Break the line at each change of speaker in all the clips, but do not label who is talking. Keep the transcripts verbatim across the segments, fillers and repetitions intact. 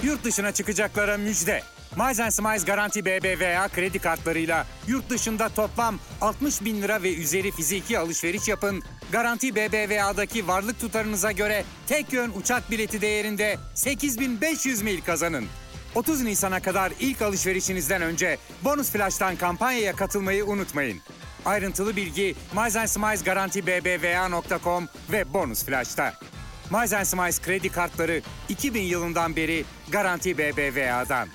Yurt dışına çıkacaklara müjde. Miles and Smiles Garanti B B V A kredi kartlarıyla yurt dışında toplam altmış bin lira ve üzeri fiziki alışveriş yapın. Garanti B B V A'daki varlık tutarınıza göre tek yön uçak bileti değerinde sekiz bin beş yüz mil kazanın. otuz Nisan'a kadar ilk alışverişinizden önce Bonus Flash'tan kampanyaya katılmayı unutmayın. Ayrıntılı bilgi Miles and Smiles Garanti B B V A nokta com ve Bonus Flash'ta. Miles and Smiles kredi kartları iki bin yılından beri Garanti B B V A'dan.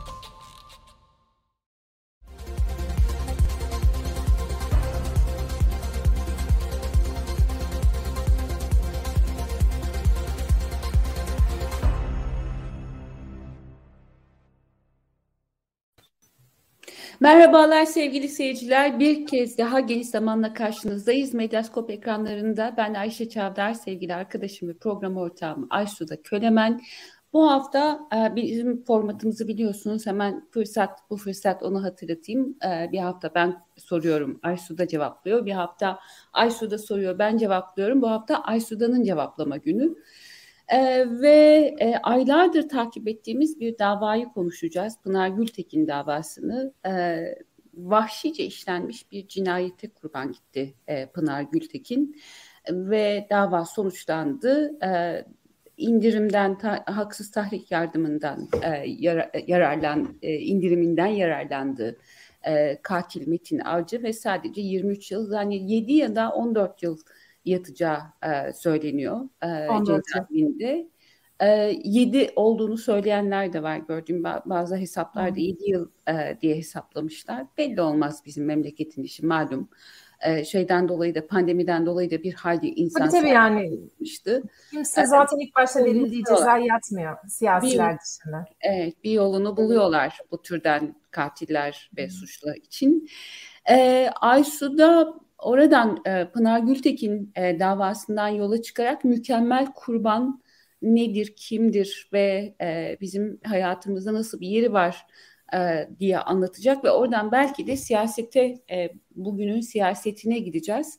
Merhabalar sevgili seyirciler. Bir kez daha geniş zamanla karşınızdayız. Medyaskop ekranlarında ben Ayşe Çavdar, sevgili arkadaşım ve program ortağım Aysu'da Kölemen. Bu hafta bizim formatımızı biliyorsunuz. Hemen fırsat bu fırsat onu hatırlatayım. Bir hafta ben soruyorum, Aysu'da cevaplıyor. Bir hafta Aysu'da soruyor, ben cevaplıyorum. Bu hafta Aysu'danın cevaplama günü. Ee, ve e, aylardır takip ettiğimiz bir davayı konuşacağız. Pınar Gültekin davasını. E, vahşice işlenmiş bir cinayete kurban gitti e, Pınar Gültekin. E, ve dava sonuçlandı. E, indirimden, ta, haksız tahrik yardımından e, yara, yararlan, e, indiriminden yararlandı e, katil Metin Avcı ve sadece yirmi üç yıl, yani yedi ya da on dört yıl yatacağı e, söyleniyor e, cezaevinde. E, yedi olduğunu söyleyenler de var, gördüğüm bazı hesaplarda yedi yıl e, diye hesaplamışlar. Belli olmaz, bizim memleketin işi malum. E, şeyden dolayı da, pandemiden dolayı da bir hayli insan
tabii, tabii yani kimse zaten ilk başta verildiği ceza yatmıyor siyasiler
bir,
dışında.
Evet, bir yolunu buluyorlar bu türden katiller ve suçlular için. E, Aysu'da oradan e, Pınar Gültekin e, davasından yola çıkarak mükemmel kurban nedir, kimdir ve e, bizim hayatımızda nasıl bir yeri var e, diye anlatacak ve oradan belki de siyasete, e, bugünün siyasetine gideceğiz.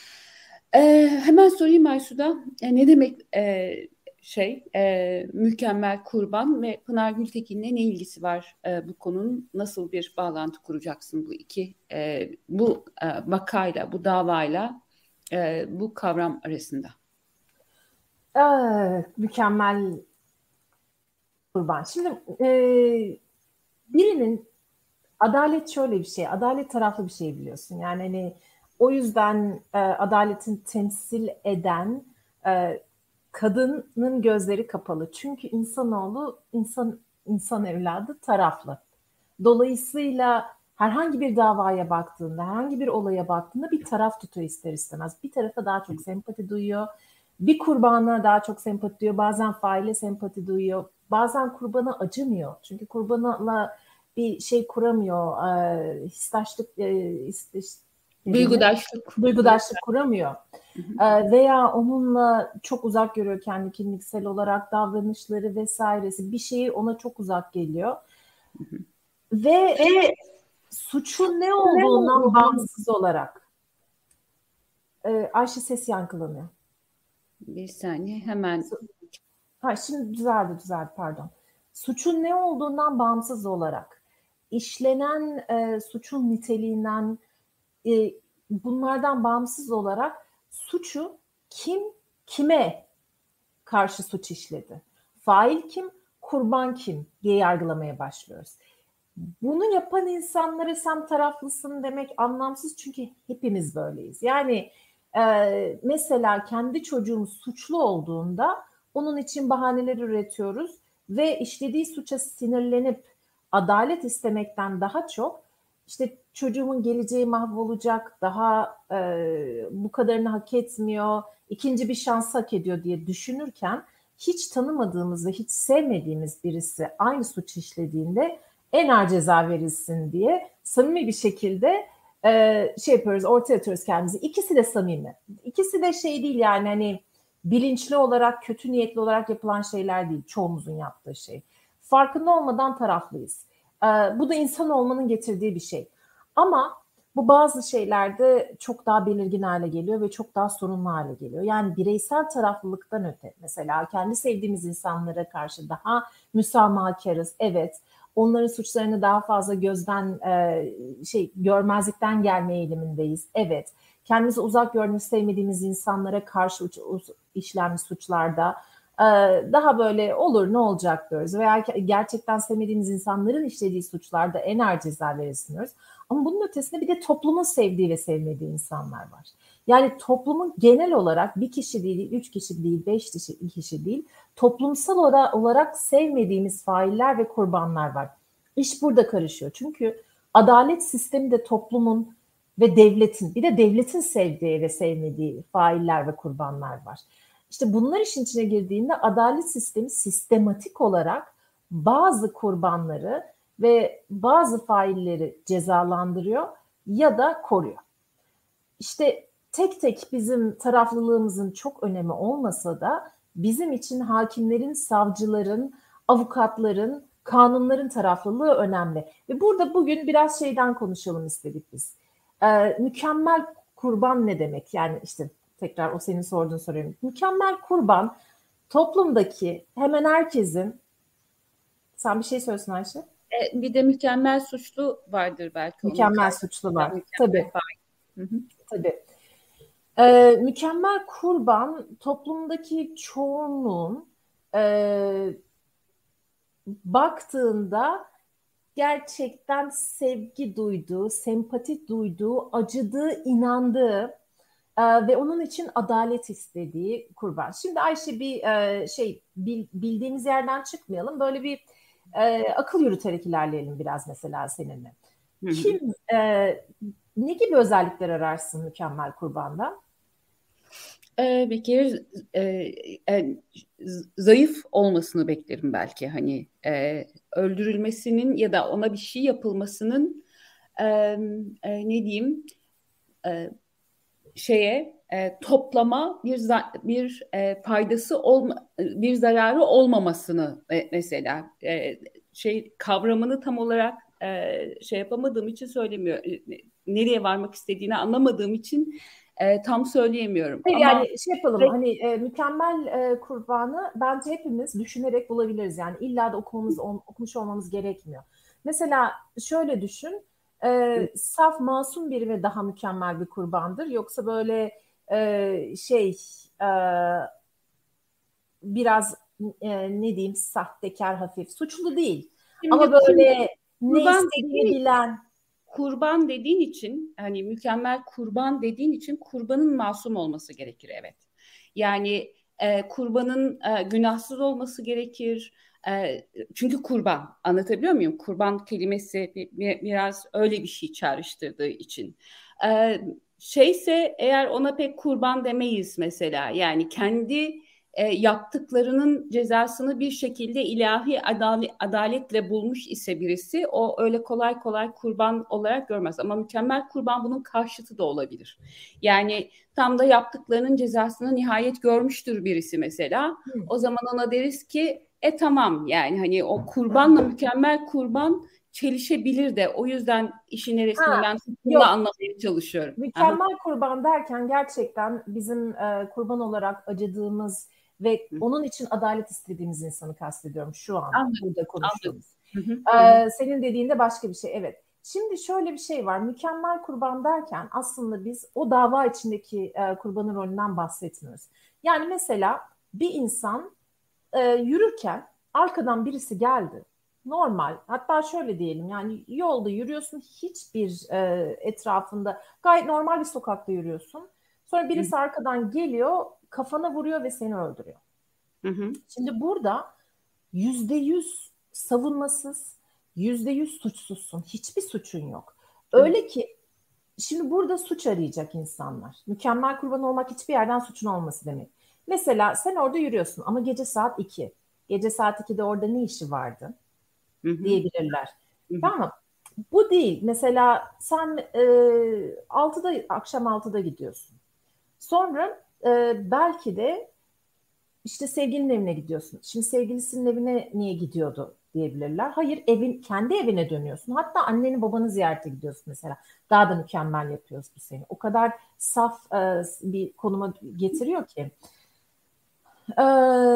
E, hemen sorayım Aysu'da, e, ne demek e, şey e, mükemmel kurban ve Pınar Gültekin'le ne ilgisi var e, bu konunun, nasıl bir bağlantı kuracaksın bu iki e, bu e, vakayla, bu davayla, e, bu kavram arasında?
Ee, mükemmel kurban. Şimdi e, birinin adalet şöyle bir şey, adalet taraflı bir şey, biliyorsun. Yani hani o yüzden e, adaletin temsil eden e, kadının gözleri kapalı. Çünkü insanoğlu, insan insan evladı taraflı. Dolayısıyla herhangi bir davaya baktığında, herhangi bir olaya baktığında bir taraf tutuyor ister istemez. Bir tarafa daha çok sempati duyuyor. Bir kurbana daha çok sempati duyuyor. Bazen faile sempati duyuyor. Bazen kurbana acımıyor. Çünkü kurbanla bir şey kuramıyor. E, histaşlık, e, histaş,
duygudaşlık.
Duygudaşlık kuramıyor. E, veya onunla çok uzak görüyor kendi kimliksel olarak, davranışları vesairesi. Bir şeyi ona çok uzak geliyor. Ve, Ve suçun ne olduğundan ne bağımsız olarak. E, Ayşe, ses yankılanıyor.
Bir saniye hemen.
Ha, şimdi düzeldi düzeldi pardon. Suçun ne olduğundan bağımsız olarak, işlenen e, suçun niteliğinden, e, bunlardan bağımsız olarak suçu kim kime karşı suç işledi? Fail kim, kurban kim diye yargılamaya başlıyoruz. Bunu yapan insanlara sen taraflısın demek anlamsız, çünkü hepimiz böyleyiz. Yani e, mesela kendi çocuğumuz suçlu olduğunda onun için bahaneler üretiyoruz ve işlediği suça sinirlenip adalet istemekten daha çok işte çocuğumun geleceği mahvolacak, daha e, bu kadarını hak etmiyor, ikinci bir şans hak ediyor diye düşünürken, hiç tanımadığımız ve hiç sevmediğimiz birisi aynı suç işlediğinde en ağır ceza verilsin diye samimi bir şekilde e, şey yapıyoruz, ortaya atıyoruz kendimizi. İkisi de samimi. İkisi de şey değil yani, hani bilinçli olarak, kötü niyetli olarak yapılan şeyler değil çoğumuzun yaptığı şey. Farkında olmadan taraflıyız. E, bu da insan olmanın getirdiği bir şey. Ama Bu bazı şeylerde çok daha belirgin hale geliyor ve çok daha sorunlu hale geliyor. Yani bireysel taraflılıktan öte, mesela kendi sevdiğimiz insanlara karşı daha müsamahakarız. Evet, onların suçlarını daha fazla gözden e, şey görmezlikten gelme eğilimindeyiz. Evet, kendimizi uzak gördüğümüz, sevmediğimiz insanlara karşı işlenmiş suçlarda e, daha böyle olur ne olacak diyoruz. Veya gerçekten sevmediğimiz insanların işlediği suçlarda en ağır ceza verilsin diyoruz. Ama bunun ötesinde bir de toplumun sevdiği ve sevmediği insanlar var. Yani toplumun genel olarak bir kişi değil, üç kişi değil, beş kişi, kişi değil, toplumsal olarak sevmediğimiz failler ve kurbanlar var. İş burada karışıyor. Çünkü adalet sistemi de toplumun ve devletin, bir de devletin sevdiği ve sevmediği failler ve kurbanlar var. İşte bunlar işin içine girdiğinde adalet sistemi sistematik olarak bazı kurbanları ve bazı failleri cezalandırıyor ya da koruyor. İşte tek tek bizim taraflılığımızın çok önemi olmasa da bizim için hakimlerin, savcıların, avukatların, kanunların taraflılığı önemli. Ve burada bugün biraz şeyden konuşalım istedik biz. Ee, mükemmel kurban ne demek? Yani işte tekrar o senin sorduğun soruyu. Mükemmel kurban toplumdaki hemen herkesin... Sen bir şey söylesün Ayşe.
E, bir de mükemmel suçlu vardır belki.
Mükemmel suçlular.
Mükemmel
Tabii.
Hı hı.
Tabii. Ee, mükemmel kurban toplumdaki çoğunluğun e, baktığında gerçekten sevgi duyduğu, sempati duyduğu, acıdığı, inandığı e, ve onun için adalet istediği kurban. Şimdi Ayşe bir e, şey bil, bildiğimiz yerden çıkmayalım. Böyle bir e, akıl yürüterek ilerleyelim biraz mesela seninle. Hı hı. Kim e, ne gibi özellikler ararsın mükemmel kurbanda?
Ee, bir kere e, e, zayıf olmasını beklerim belki, hani e, öldürülmesinin ya da ona bir şey yapılmasının e, e, ne diyeyim e, şeye e, toplama bir bir e, faydası olma, bir zararı olmamasını e, mesela e, şey kavramını tam olarak e, şey yapamadığım için söylemiyor. Nereye varmak istediğini anlamadığım için e, tam söyleyemiyorum.
Hayır,
ama
yani şey yapalım ve, hani e, mükemmel e, kurbanı bence hepimiz düşünerek bulabiliriz. Yani illa da okumamız, on, okumuş olmamız gerekmiyor. Mesela şöyle düşün, e, saf masum biri ve daha mükemmel bir kurbandır. Yoksa böyle e, şey e, biraz e, ne diyeyim sahtekar, hafif suçlu değil.
Şimdi
Ama böyle ne
kurban
istediğini bilen.
Kurban dediğin için, hani mükemmel kurban dediğin için kurbanın masum olması gerekir, evet. Yani e, kurbanın e, günahsız olması gerekir. E, çünkü kurban, anlatabiliyor muyum? Kurban kelimesi bir, bir, biraz öyle bir şey çağrıştırdığı için. E, şeyse eğer ona pek kurban demeyiz mesela. Yani kendi e, yaptıklarının cezasını bir şekilde ilahi adalet, adaletle bulmuş ise birisi, o öyle kolay kolay kurban olarak görmez. Ama mükemmel kurban bunun karşıtı da olabilir. Yani tam da yaptıklarının cezasını nihayet görmüştür birisi mesela. O zaman ona deriz ki e tamam, yani hani o kurbanla mükemmel kurban çelişebilir de, o yüzden işin neresini ben tuttuğumda anlamaya çalışıyorum.
Mükemmel Aha. kurban derken gerçekten bizim e, kurban olarak acıdığımız ve Hı. onun için adalet istediğimiz insanı kastediyorum şu an Anladım. burada konuştuğumuz. Ee, senin dediğinde başka bir şey. Evet. Şimdi şöyle bir şey var. Mükemmel kurban derken aslında biz o dava içindeki e, kurbanın rolünden bahsetmiyoruz. Yani mesela bir insan e, yürürken arkadan birisi geldi. Normal. Hatta şöyle diyelim, yani yolda yürüyorsun, hiçbir e, etrafında, gayet normal bir sokakta yürüyorsun. Sonra birisi Hı. arkadan geliyor, kafana vuruyor ve seni öldürüyor. Hı hı. Şimdi burada yüzde yüz savunmasız, yüzde yüz suçsuzsun. Hiçbir suçun yok. Öyle Hı. ki şimdi burada suç arayacak insanlar. Mükemmel kurban olmak hiçbir yerden suçun olması demek. Mesela sen orada yürüyorsun ama gece saat iki. Gece saat ikide orada ne işi vardı? Hı hı. Diyebilirler. Hı hı. Tamam. Bu değil. Mesela sen e, altıda, akşam altıda gidiyorsun. Sonra e, belki de işte sevgilinin evine gidiyorsun. Şimdi sevgilisinin evine niye gidiyordu? diyebilirler. Hayır, evin kendi evine dönüyorsun. Hatta anneni babanı ziyarete gidiyorsun mesela. Daha da mükemmel yapıyoruz bu seni. O kadar saf e, bir konuma getiriyor ki. E,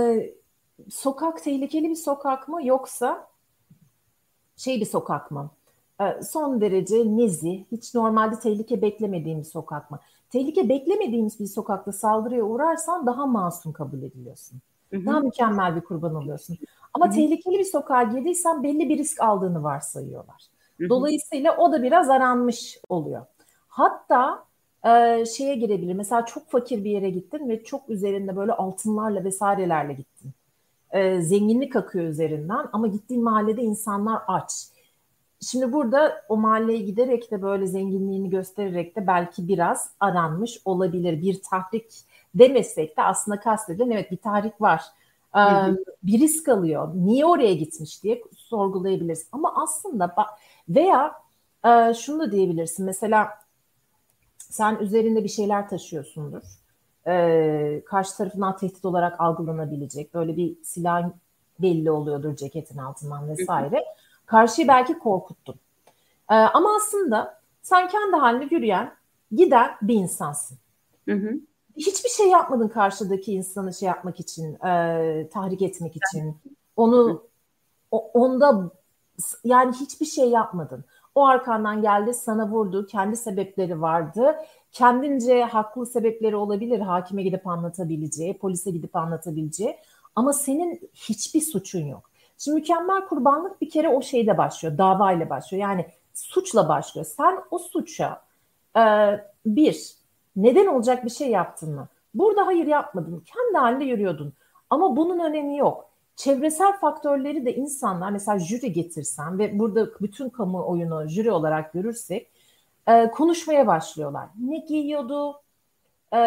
Sokak tehlikeli bir sokak mı yoksa şey bir sokak mı? E, son derece nezih, hiç normalde tehlike beklemediğim bir sokak mı? Tehlike beklemediğimiz bir sokakta saldırıya uğrarsan daha masum kabul ediliyorsun.
Hı hı.
Daha mükemmel bir kurban oluyorsun. Ama
Hı hı.
tehlikeli bir sokağa girdiysen belli bir risk aldığını varsayıyorlar.
Hı hı.
Dolayısıyla o da biraz aranmış oluyor. Hatta e, şeye girebilir. Mesela çok fakir bir yere gittin ve çok üzerinde böyle altınlarla vesairelerle gittin. E, zenginlik akıyor üzerinden ama gittiğin mahallede insanlar aç. Şimdi burada o mahalleye giderek de böyle zenginliğini göstererek de belki biraz aranmış olabilir. Bir tahrik demesek de aslında kastedilen evet bir tahrik var. Ee,
Hı hı.
Bir risk alıyor. Niye oraya gitmiş diye sorgulayabiliriz. Ama aslında veya e, şunu da diyebilirsin. Mesela sen üzerinde bir şeyler taşıyorsundur. Ee, karşı tarafından tehdit olarak algılanabilecek. Böyle bir silah belli oluyordur ceketin altından vesaire. Karşıyı belki korkuttun. Ee, ama aslında sen kendi halinde yürüyen, giden bir insansın.
Hı hı.
Hiçbir şey yapmadın karşıdaki insanı şey yapmak için, e, tahrik etmek için. Onu o, onda yani hiçbir şey yapmadın. O arkandan geldi, sana vurdu. Kendi sebepleri vardı. Kendince haklı sebepleri olabilir. Hakime gidip anlatabileceği, polise gidip anlatabileceği. Ama senin hiçbir suçun yok. Şimdi mükemmel kurbanlık bir kere o şeyde başlıyor. Davayla başlıyor. Yani suçla başlıyor. Sen o suça e, bir, neden olacak bir şey yaptın mı? Burada hayır yapmadın. Kendi halinde yürüyordun. Ama bunun önemi yok. Çevresel faktörleri de insanlar mesela jüri getirsen ve burada bütün kamuoyunu jüri olarak görürsek e, konuşmaya başlıyorlar. Ne giyiyordu, e,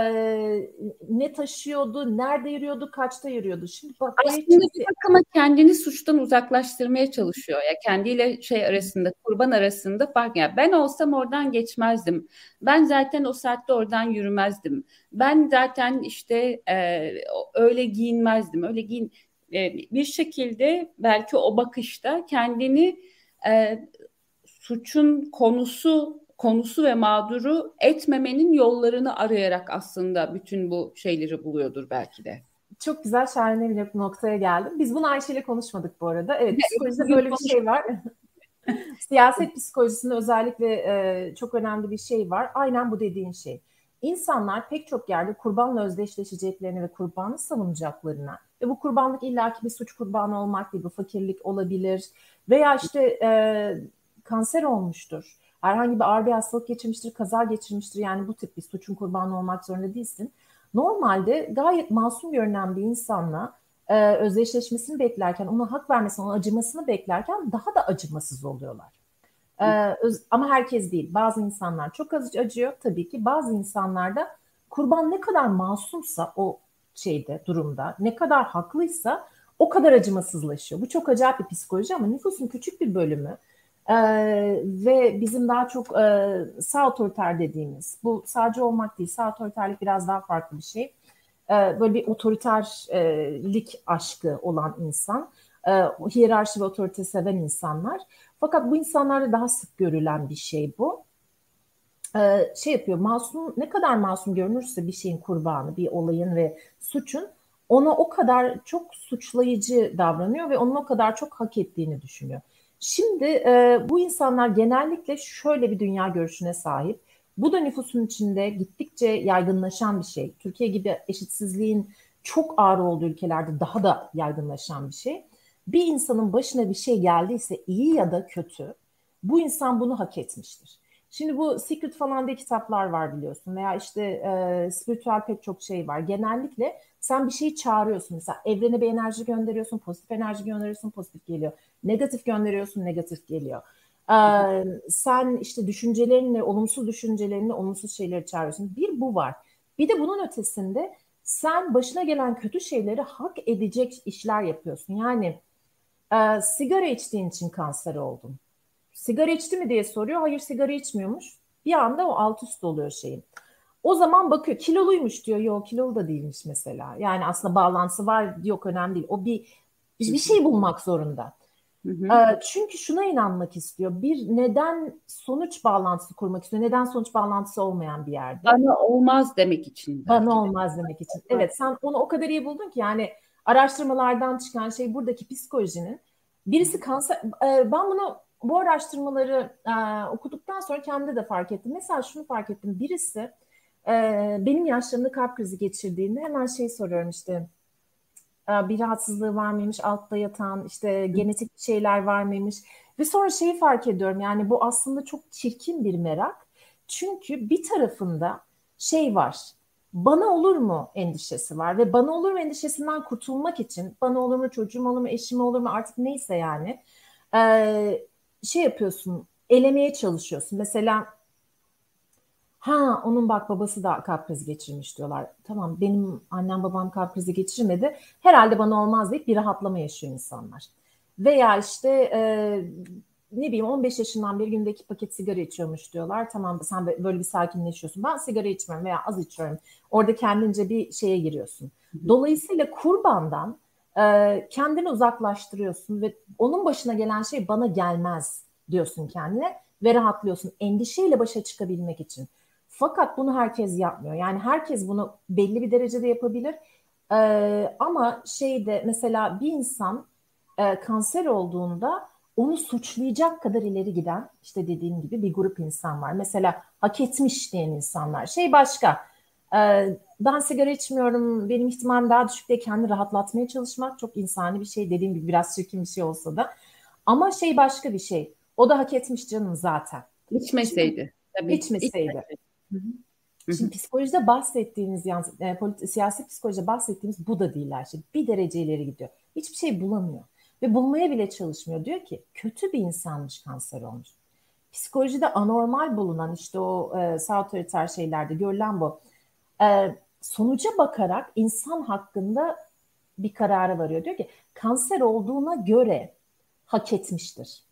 ne taşıyordu, nerede yürüyordu, kaçta yürüyordu. Şimdi bak
Aslında
kimse...
bir bakıma kendini suçtan uzaklaştırmaya çalışıyor. Ya kendiyle şey arasında, kurban arasında fark. Yani ben olsam oradan geçmezdim. Ben zaten o saatte oradan yürümezdim. Ben zaten işte e, öyle giyinmezdim. Öyle giyin e, bir şekilde belki o bakışta kendini e, suçun konusu konusu ve mağduru etmemenin yollarını arayarak aslında bütün bu şeyleri buluyordur belki de.
Çok güzel, şahane bir noktaya geldim. Biz bunu Ayşe ile konuşmadık bu arada. Evet, psikolojide böyle bir şey var. Siyaset psikolojisinde özellikle e, çok önemli bir şey var. Aynen bu dediğin şey. İnsanlar pek çok yerde kurbanla özdeşleşeceklerini ve kurbanı savunacaklarına ve bu kurbanlık illaki bir suç kurbanı olmak gibi fakirlik olabilir veya işte e, kanser olmuştur. Herhangi bir ağır bir hastalık geçirmiştir, kaza geçirmiştir. Yani bu tip bir suçun kurbanı olmak zorunda değilsin. Normalde gayet masum görünen bir insanla e, özdeşleşmesini beklerken, ona hak vermesini, ona acımasını beklerken daha da acımasız oluyorlar. E, öz, ama herkes değil. Bazı insanlar çok az acıyor tabii ki. Bazı insanlarda kurban ne kadar masumsa o şeyde, durumda, ne kadar haklıysa o kadar acımasızlaşıyor. Bu çok acayip bir psikoloji ama nüfusun küçük bir bölümü e, ve bizim daha çok e, sağ otoriter dediğimiz, bu sağcı olmak değil, sağ otoriterlik biraz daha farklı bir şey. Böyle bir otoriterlik aşkı olan insan, hiyerarşi ve otorite seven insanlar. Fakat bu insanlarda daha sık görülen bir şey bu. Şey yapıyor, masum, ne kadar masum görünürse bir şeyin kurbanı, bir olayın ve suçun, ona o kadar çok suçlayıcı davranıyor ve onun o kadar çok hak ettiğini düşünüyor. Şimdi bu insanlar genellikle şöyle bir dünya görüşüne sahip. Bu da nüfusun içinde gittikçe yaygınlaşan bir şey. Türkiye gibi eşitsizliğin çok ağır olduğu ülkelerde daha da yaygınlaşan bir şey. Bir insanın başına bir şey geldiyse iyi ya da kötü, bu insan bunu hak etmiştir. Şimdi bu Secret falan diye kitaplar var biliyorsun veya işte e, spiritüel pek çok şey var. Genellikle sen bir şeyi çağırıyorsun. Mesela evrene bir enerji gönderiyorsun, pozitif enerji gönderiyorsun, pozitif geliyor. Negatif gönderiyorsun, negatif geliyor. Ee, sen işte düşüncelerinle, olumsuz düşüncelerinle olumsuz şeyleri çağırıyorsun. Bir bu var. Bir de bunun ötesinde sen başına gelen kötü şeyleri hak edecek işler yapıyorsun. Yani e, sigara içtiğin için kanser oldun. Sigara içti mi diye soruyor. Hayır, sigara içmiyormuş. Bir anda o alt üst oluyor şeyin. O zaman bakıyor, kiloluymuş diyor. Yok, kilolu da değilmiş mesela. Yani aslında bağlantısı var, yok önemli değil. O bir bir şey bulmak zorunda.
Hı hı.
Ee, Çünkü şuna inanmak istiyor. Bir neden sonuç bağlantısı kurmak istiyor. Neden sonuç bağlantısı olmayan bir yerde.
Bana olmaz demek için belki
Bana
de.
olmaz demek için. Evet, sen onu o kadar iyi buldun ki, yani araştırmalardan çıkan şey buradaki psikolojinin birisi kanser. e, Ben bunu, bu araştırmaları e, okuduktan sonra kendimde de fark ettim. Mesela şunu fark ettim. Birisi e, benim yaşlarımda kalp krizi geçirdiğinde hemen şey soruyorum, işte e, bir rahatsızlığı var mıymış, altta yatan, işte genetik şeyler var mıymış, ve sonra şeyi fark ediyorum, yani bu aslında çok çirkin bir merak. Çünkü bir tarafında şey var, bana olur mu endişesi var ve bana olur mu endişesinden kurtulmak için, bana olur mu, çocuğum olur mu, eşim olur mu, artık neyse yani, e, şey yapıyorsun, elemeye çalışıyorsun. Mesela, ha, onun bak babası da kalp krizi geçirmiş diyorlar. Tamam, benim annem babam kalp krizi geçirmedi. Herhalde bana olmaz deyip bir rahatlama yaşıyor insanlar. Veya işte e, ne bileyim, on beş yaşından beri günde iki paket sigara içiyormuş diyorlar. Tamam, sen böyle bir sakinleşiyorsun. Ben sigara içmiyorum veya az içiyorum. Orada kendince bir şeye giriyorsun. Dolayısıyla kurbandan e, kendini uzaklaştırıyorsun ve onun başına gelen şey bana gelmez diyorsun kendine ve rahatlıyorsun endişeyle başa çıkabilmek için. Fakat bunu herkes yapmıyor. Yani herkes bunu belli bir derecede yapabilir. Ee, ama şeyde, mesela bir insan e, kanser olduğunda onu suçlayacak kadar ileri giden, işte dediğim gibi bir grup insan var. Mesela hak etmiş diyen insanlar. Şey başka. Ee, Ben sigara içmiyorum, benim ihtimalim daha düşük diye kendini rahatlatmaya çalışmak çok insani bir şey. Dediğim gibi biraz çirkin bir şey olsa da. Ama şey başka bir şey. O da hak etmiş canım zaten. Şimdi
İçmeseydi. Tabii.
içmeseydi.
İçmeseydi. Hı hı. Hı hı.
Şimdi psikolojide bahsettiğimiz, yani e, politi- siyasi psikolojide bahsettiğimiz bu da değil her şey. Bir derece ileri gidiyor. Hiçbir şey bulamıyor. Ve bulmaya bile çalışmıyor. Diyor ki kötü bir insanmış kanser olmuş. Psikolojide anormal bulunan, işte o e, sağ otoriter şeylerde görülen bu. E, Sonuca bakarak insan hakkında bir karara varıyor. Diyor ki kanser olduğuna göre hak etmiştir.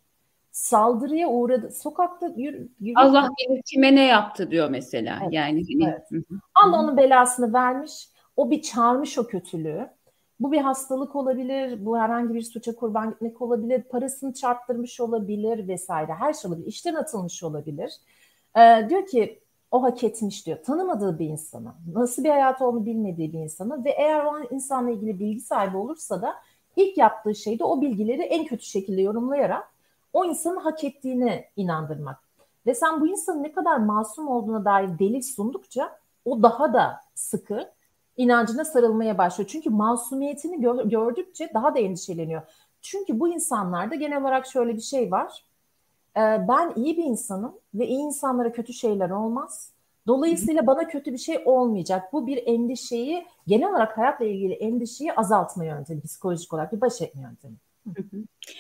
Saldırıya uğradı. Sokakta yürü,
Allah
yürürken,
bilir kime ne yaptı diyor mesela.
evet,
Yani hani,
evet.
hı hı. Hı
Allah
hı.
onun belasını vermiş. O bir çağırmış o kötülüğü. Bu bir hastalık olabilir, bu herhangi bir suça kurban gitmek olabilir, parasını çarptırmış olabilir vesaire. Her şey olabilir. İşten atılmış olabilir. Ee, diyor ki o hak etmiş diyor. Tanımadığı bir insana, nasıl bir hayatı olduğunu bilmediği bir insana ve eğer o insanla ilgili bilgi sahibi olursa da ilk yaptığı şey de o bilgileri en kötü şekilde yorumlayarak o insanın hak ettiğine inandırmak. Ve sen bu insanın ne kadar masum olduğuna dair delil sundukça o daha da sıkı inancına sarılmaya başlıyor. Çünkü masumiyetini gör, gördükçe daha da endişeleniyor. Çünkü bu insanlarda genel olarak şöyle bir şey var. Ee, ben iyi bir insanım ve iyi insanlara kötü şeyler olmaz. Dolayısıyla bana kötü bir şey olmayacak. Bu bir endişeyi, genel olarak hayatla ilgili endişeyi azaltma yöntemi, psikolojik olarak bir baş etme yöntemi.
Hı hı.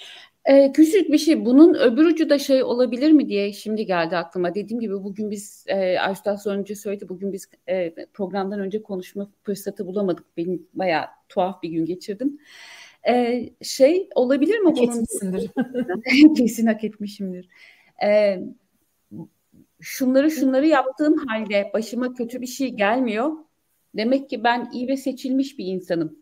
Ee, küçük bir şey. Bunun öbür ucu da şey olabilir mi diye şimdi geldi aklıma. Dediğim gibi bugün biz e, Ayşe az önce söyledi. Bugün biz e, programdan önce konuşma fırsatı bulamadık. Benim bayağı tuhaf bir gün geçirdim. Ee, şey olabilir mi
Hak
bunun?
etmişsindir.
Kesin hak etmişimdir. Ee, şunları şunları yaptığım halde başıma kötü bir şey gelmiyor. Demek ki ben iyi ve seçilmiş bir insanım.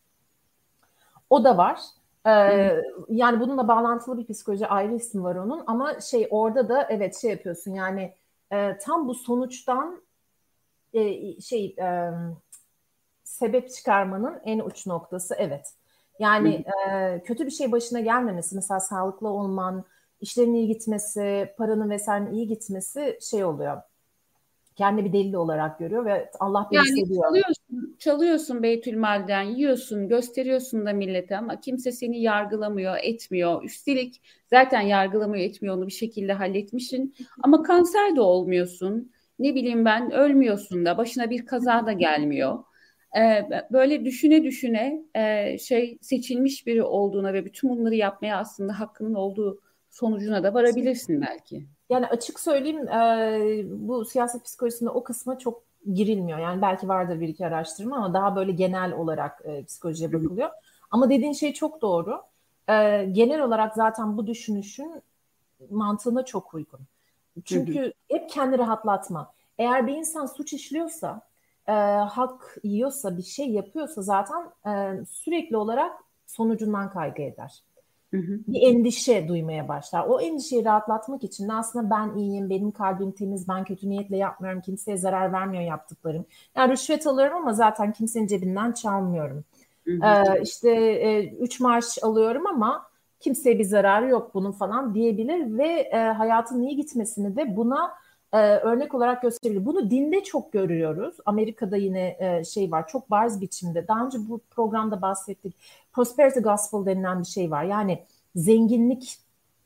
O da var.
Hı hı.
Ee, Yani bununla bağlantılı bir psikoloji, ayrı ismi var onun, ama şey, orada da evet şey yapıyorsun, yani e, tam bu sonuçtan e, şey e, sebep çıkarmanın en uç noktası, evet.
Hı
Yani
hı.
e, kötü bir şey başına gelmemesi, mesela sağlıklı olman, işlerin iyi gitmesi, paranın vesairenin iyi gitmesi şey oluyor. Kendi bir delil olarak görüyor ve Allah beni
Yani
seviyor.
çalıyorsun, çalıyorsun Beytülmal'den, yiyorsun, gösteriyorsun da millete ama kimse seni yargılamıyor, etmiyor. Üstelik zaten yargılamıyor, etmiyor, onu bir şekilde halletmişsin. Ama kanser de olmuyorsun. Ne bileyim ben, ölmüyorsun da, başına bir kaza da gelmiyor. Ee, böyle düşüne düşüne e, şey seçilmiş biri olduğuna ve bütün bunları yapmaya aslında hakkının olduğu sonucuna da varabilirsin belki.
Yani açık söyleyeyim, e, bu siyaset psikolojisinde o kısma çok girilmiyor. Yani belki vardır bir iki araştırma ama daha böyle genel olarak e, psikolojiye
Hı hı.
bakılıyor. Ama dediğin şey çok doğru. E, genel olarak zaten bu düşünüşün mantığına çok uygun.
Hı hı.
Çünkü hep kendi rahatlatma. Eğer bir insan suç işliyorsa, e, hak yiyorsa, bir şey yapıyorsa zaten e, sürekli olarak sonucundan kaygı eder.
Hı hı.
Bir endişe duymaya başlar. O endişeyi rahatlatmak için de aslında ben iyiyim, benim kalbim temiz, ben kötü niyetle yapmıyorum, kimseye zarar vermiyor yaptıklarım. Yani rüşvet alıyorum ama zaten kimsenin cebinden çalmıyorum.
Hı hı.
Ee, işte e, üç maaş alıyorum ama kimseye bir zararı yok bunun falan diyebilir ve e, hayatın iyi gitmesini de buna e, örnek olarak gösterebilir. Bunu dinde çok görüyoruz. Amerika'da yine e, şey var, çok bariz biçimde. Daha önce bu programda bahsettik. Prosperity Gospel denilen bir şey var. Yani zenginlik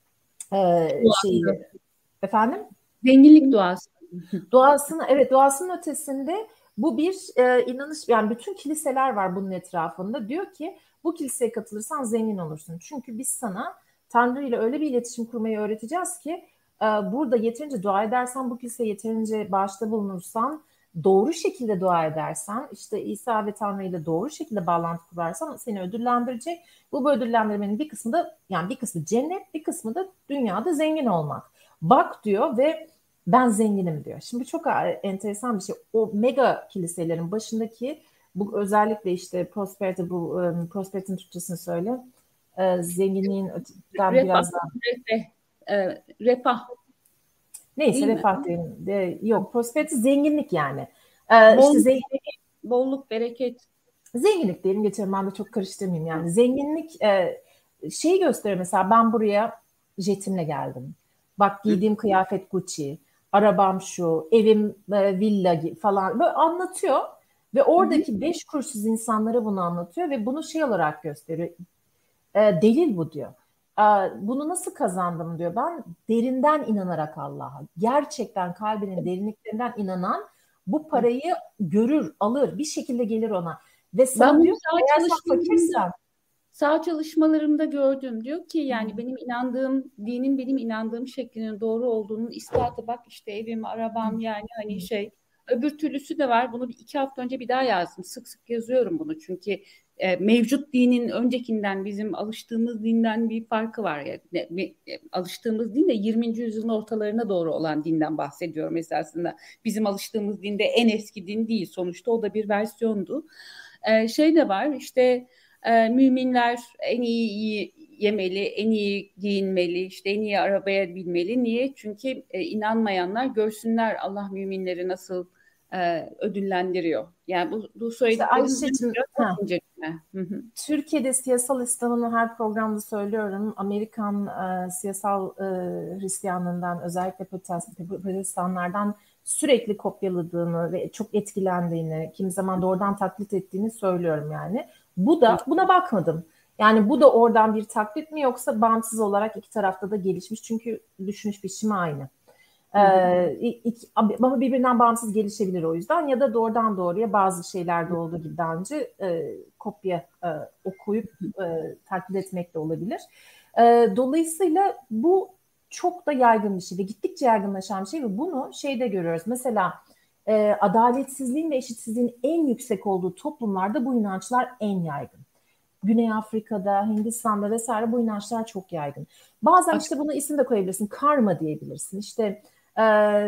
e, şeyi, efendim?
Zenginlik duası.
Doğasını, evet, doğasının ötesinde bu bir e, inanış, yani bütün kiliseler var bunun etrafında. Diyor ki bu kiliseye katılırsan zengin olursun. Çünkü biz sana Tanrı ile öyle bir iletişim kurmayı öğreteceğiz ki e, burada yeterince dua edersen, bu kiliseye yeterince bağışta bulunursan, doğru şekilde dua edersen, işte İsa ve Tanrı ile doğru şekilde bağlantı kurarsan seni ödüllendirecek. Bu ödüllendirmenin bir kısmı da, yani bir kısmı cennet, bir kısmı da dünyada zengin olmak. Bak diyor ve ben zenginim diyor. Şimdi çok enteresan bir şey. O mega kiliselerin başındaki, bu özellikle işte prosperity, bu um, prosperity'nin Türkçesini söyle. E, zenginliğin öteden
Refah.
biraz daha.
Refah. E, refah.
Neyse,
Değil mi?
refah diyelim. De, yok, prosperity zenginlik yani. E, işte
Bolluk,
zengin,
bolluk, bereket.
zenginlik diyelim geçelim, ben de çok karıştırmayayım yani. Zenginlik e, şey gösteriyor, mesela ben buraya jetimle geldim. Bak, giydiğim kıyafet Gucci, arabam şu, evim e, villa gi- falan, böyle anlatıyor ve oradaki beş kuruşsuz insanlara bunu anlatıyor ve bunu şey olarak gösteriyor. E, delil bu diyor. E, bunu nasıl kazandım diyor. Ben derinden inanarak Allah'a, gerçekten kalbinin derinliklerinden inanan bu parayı görür, alır, bir şekilde gelir ona. Ve
Ben
sana
bunu
diyor ki
sağ
eğer sen
çalışmalarımda,
fakirsen,
sağ çalışmalarımda gördüm. Diyor ki yani
hmm,
benim inandığım, dinin benim inandığım şeklinin doğru olduğunun ispatı, bak işte evim, arabam, yani hani şey. Öbür türlüsü de var. Bunu bir iki hafta önce bir daha yazdım. Sık sık yazıyorum bunu. Çünkü e, mevcut dinin öncekinden, bizim alıştığımız dinden bir farkı var. Yani, ne- ne- e, alıştığımız din de yirminci yüzyılın ortalarına doğru olan dinden bahsediyorum esasında. Bizim alıştığımız dinde en eski din değil. Sonuçta o da bir versiyondu. E, şey de var işte, e, müminler en iyi, iyi yemeli, en iyi giyinmeli, işte en iyi arabaya binmeli. Niye? Çünkü e, inanmayanlar görsünler Allah müminleri nasıl e, ödüllendiriyor. Yani bu, bu
işte
söylediklerim
Ayşe'cim,
biraz
ha,
inceleme. Hı hı.
Türkiye'de siyasal İslam'ını her programda söylüyorum. Amerikan e, siyasal e, Hristiyanlığından, özellikle Protestanlardan sürekli kopyaladığını ve çok etkilendiğini, kimi zaman doğrudan taklit ettiğini söylüyorum yani. Bu da, buna bakmadım. Yani bu da oradan bir taklit mi, yoksa bağımsız olarak iki tarafta da gelişmiş? Çünkü düşünüş biçimi aynı. Ee, iki, ama birbirinden bağımsız gelişebilir o yüzden, ya da doğrudan doğruya bazı şeylerde olduğu gibi daha önce e, kopya e, okuyup e, taklit etmek de olabilir. E, dolayısıyla bu çok da yaygın bir şey ve gittikçe yaygınlaşan bir şey ve bunu şeyde görüyoruz. Mesela e, adaletsizliğin ve eşitsizliğin en yüksek olduğu toplumlarda bu inançlar en yaygın. Güney Afrika'da, Hindistan'da vesaire bu inançlar çok yaygın. Bazen işte buna isim de koyabilirsin. Karma diyebilirsin. İşte e,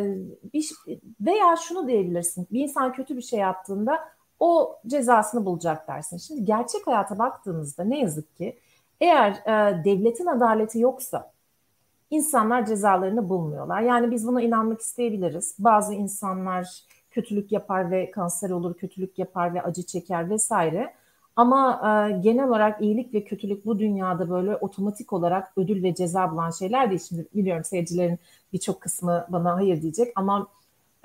bir, veya şunu diyebilirsin. Bir insan kötü bir şey yaptığında o cezasını bulacak dersin. Şimdi gerçek hayata baktığımızda ne yazık ki, eğer e, devletin adaleti yoksa insanlar cezalarını bulmuyorlar. Yani biz buna inanmak isteyebiliriz. Bazı insanlar kötülük yapar ve kanser olur, kötülük yapar ve acı çeker vesaire. Ama e, genel olarak iyilik ve kötülük bu dünyada böyle otomatik olarak ödül ve ceza bulan şeyler değil. Şimdi biliyorum seyircilerin birçok kısmı bana hayır diyecek ama e,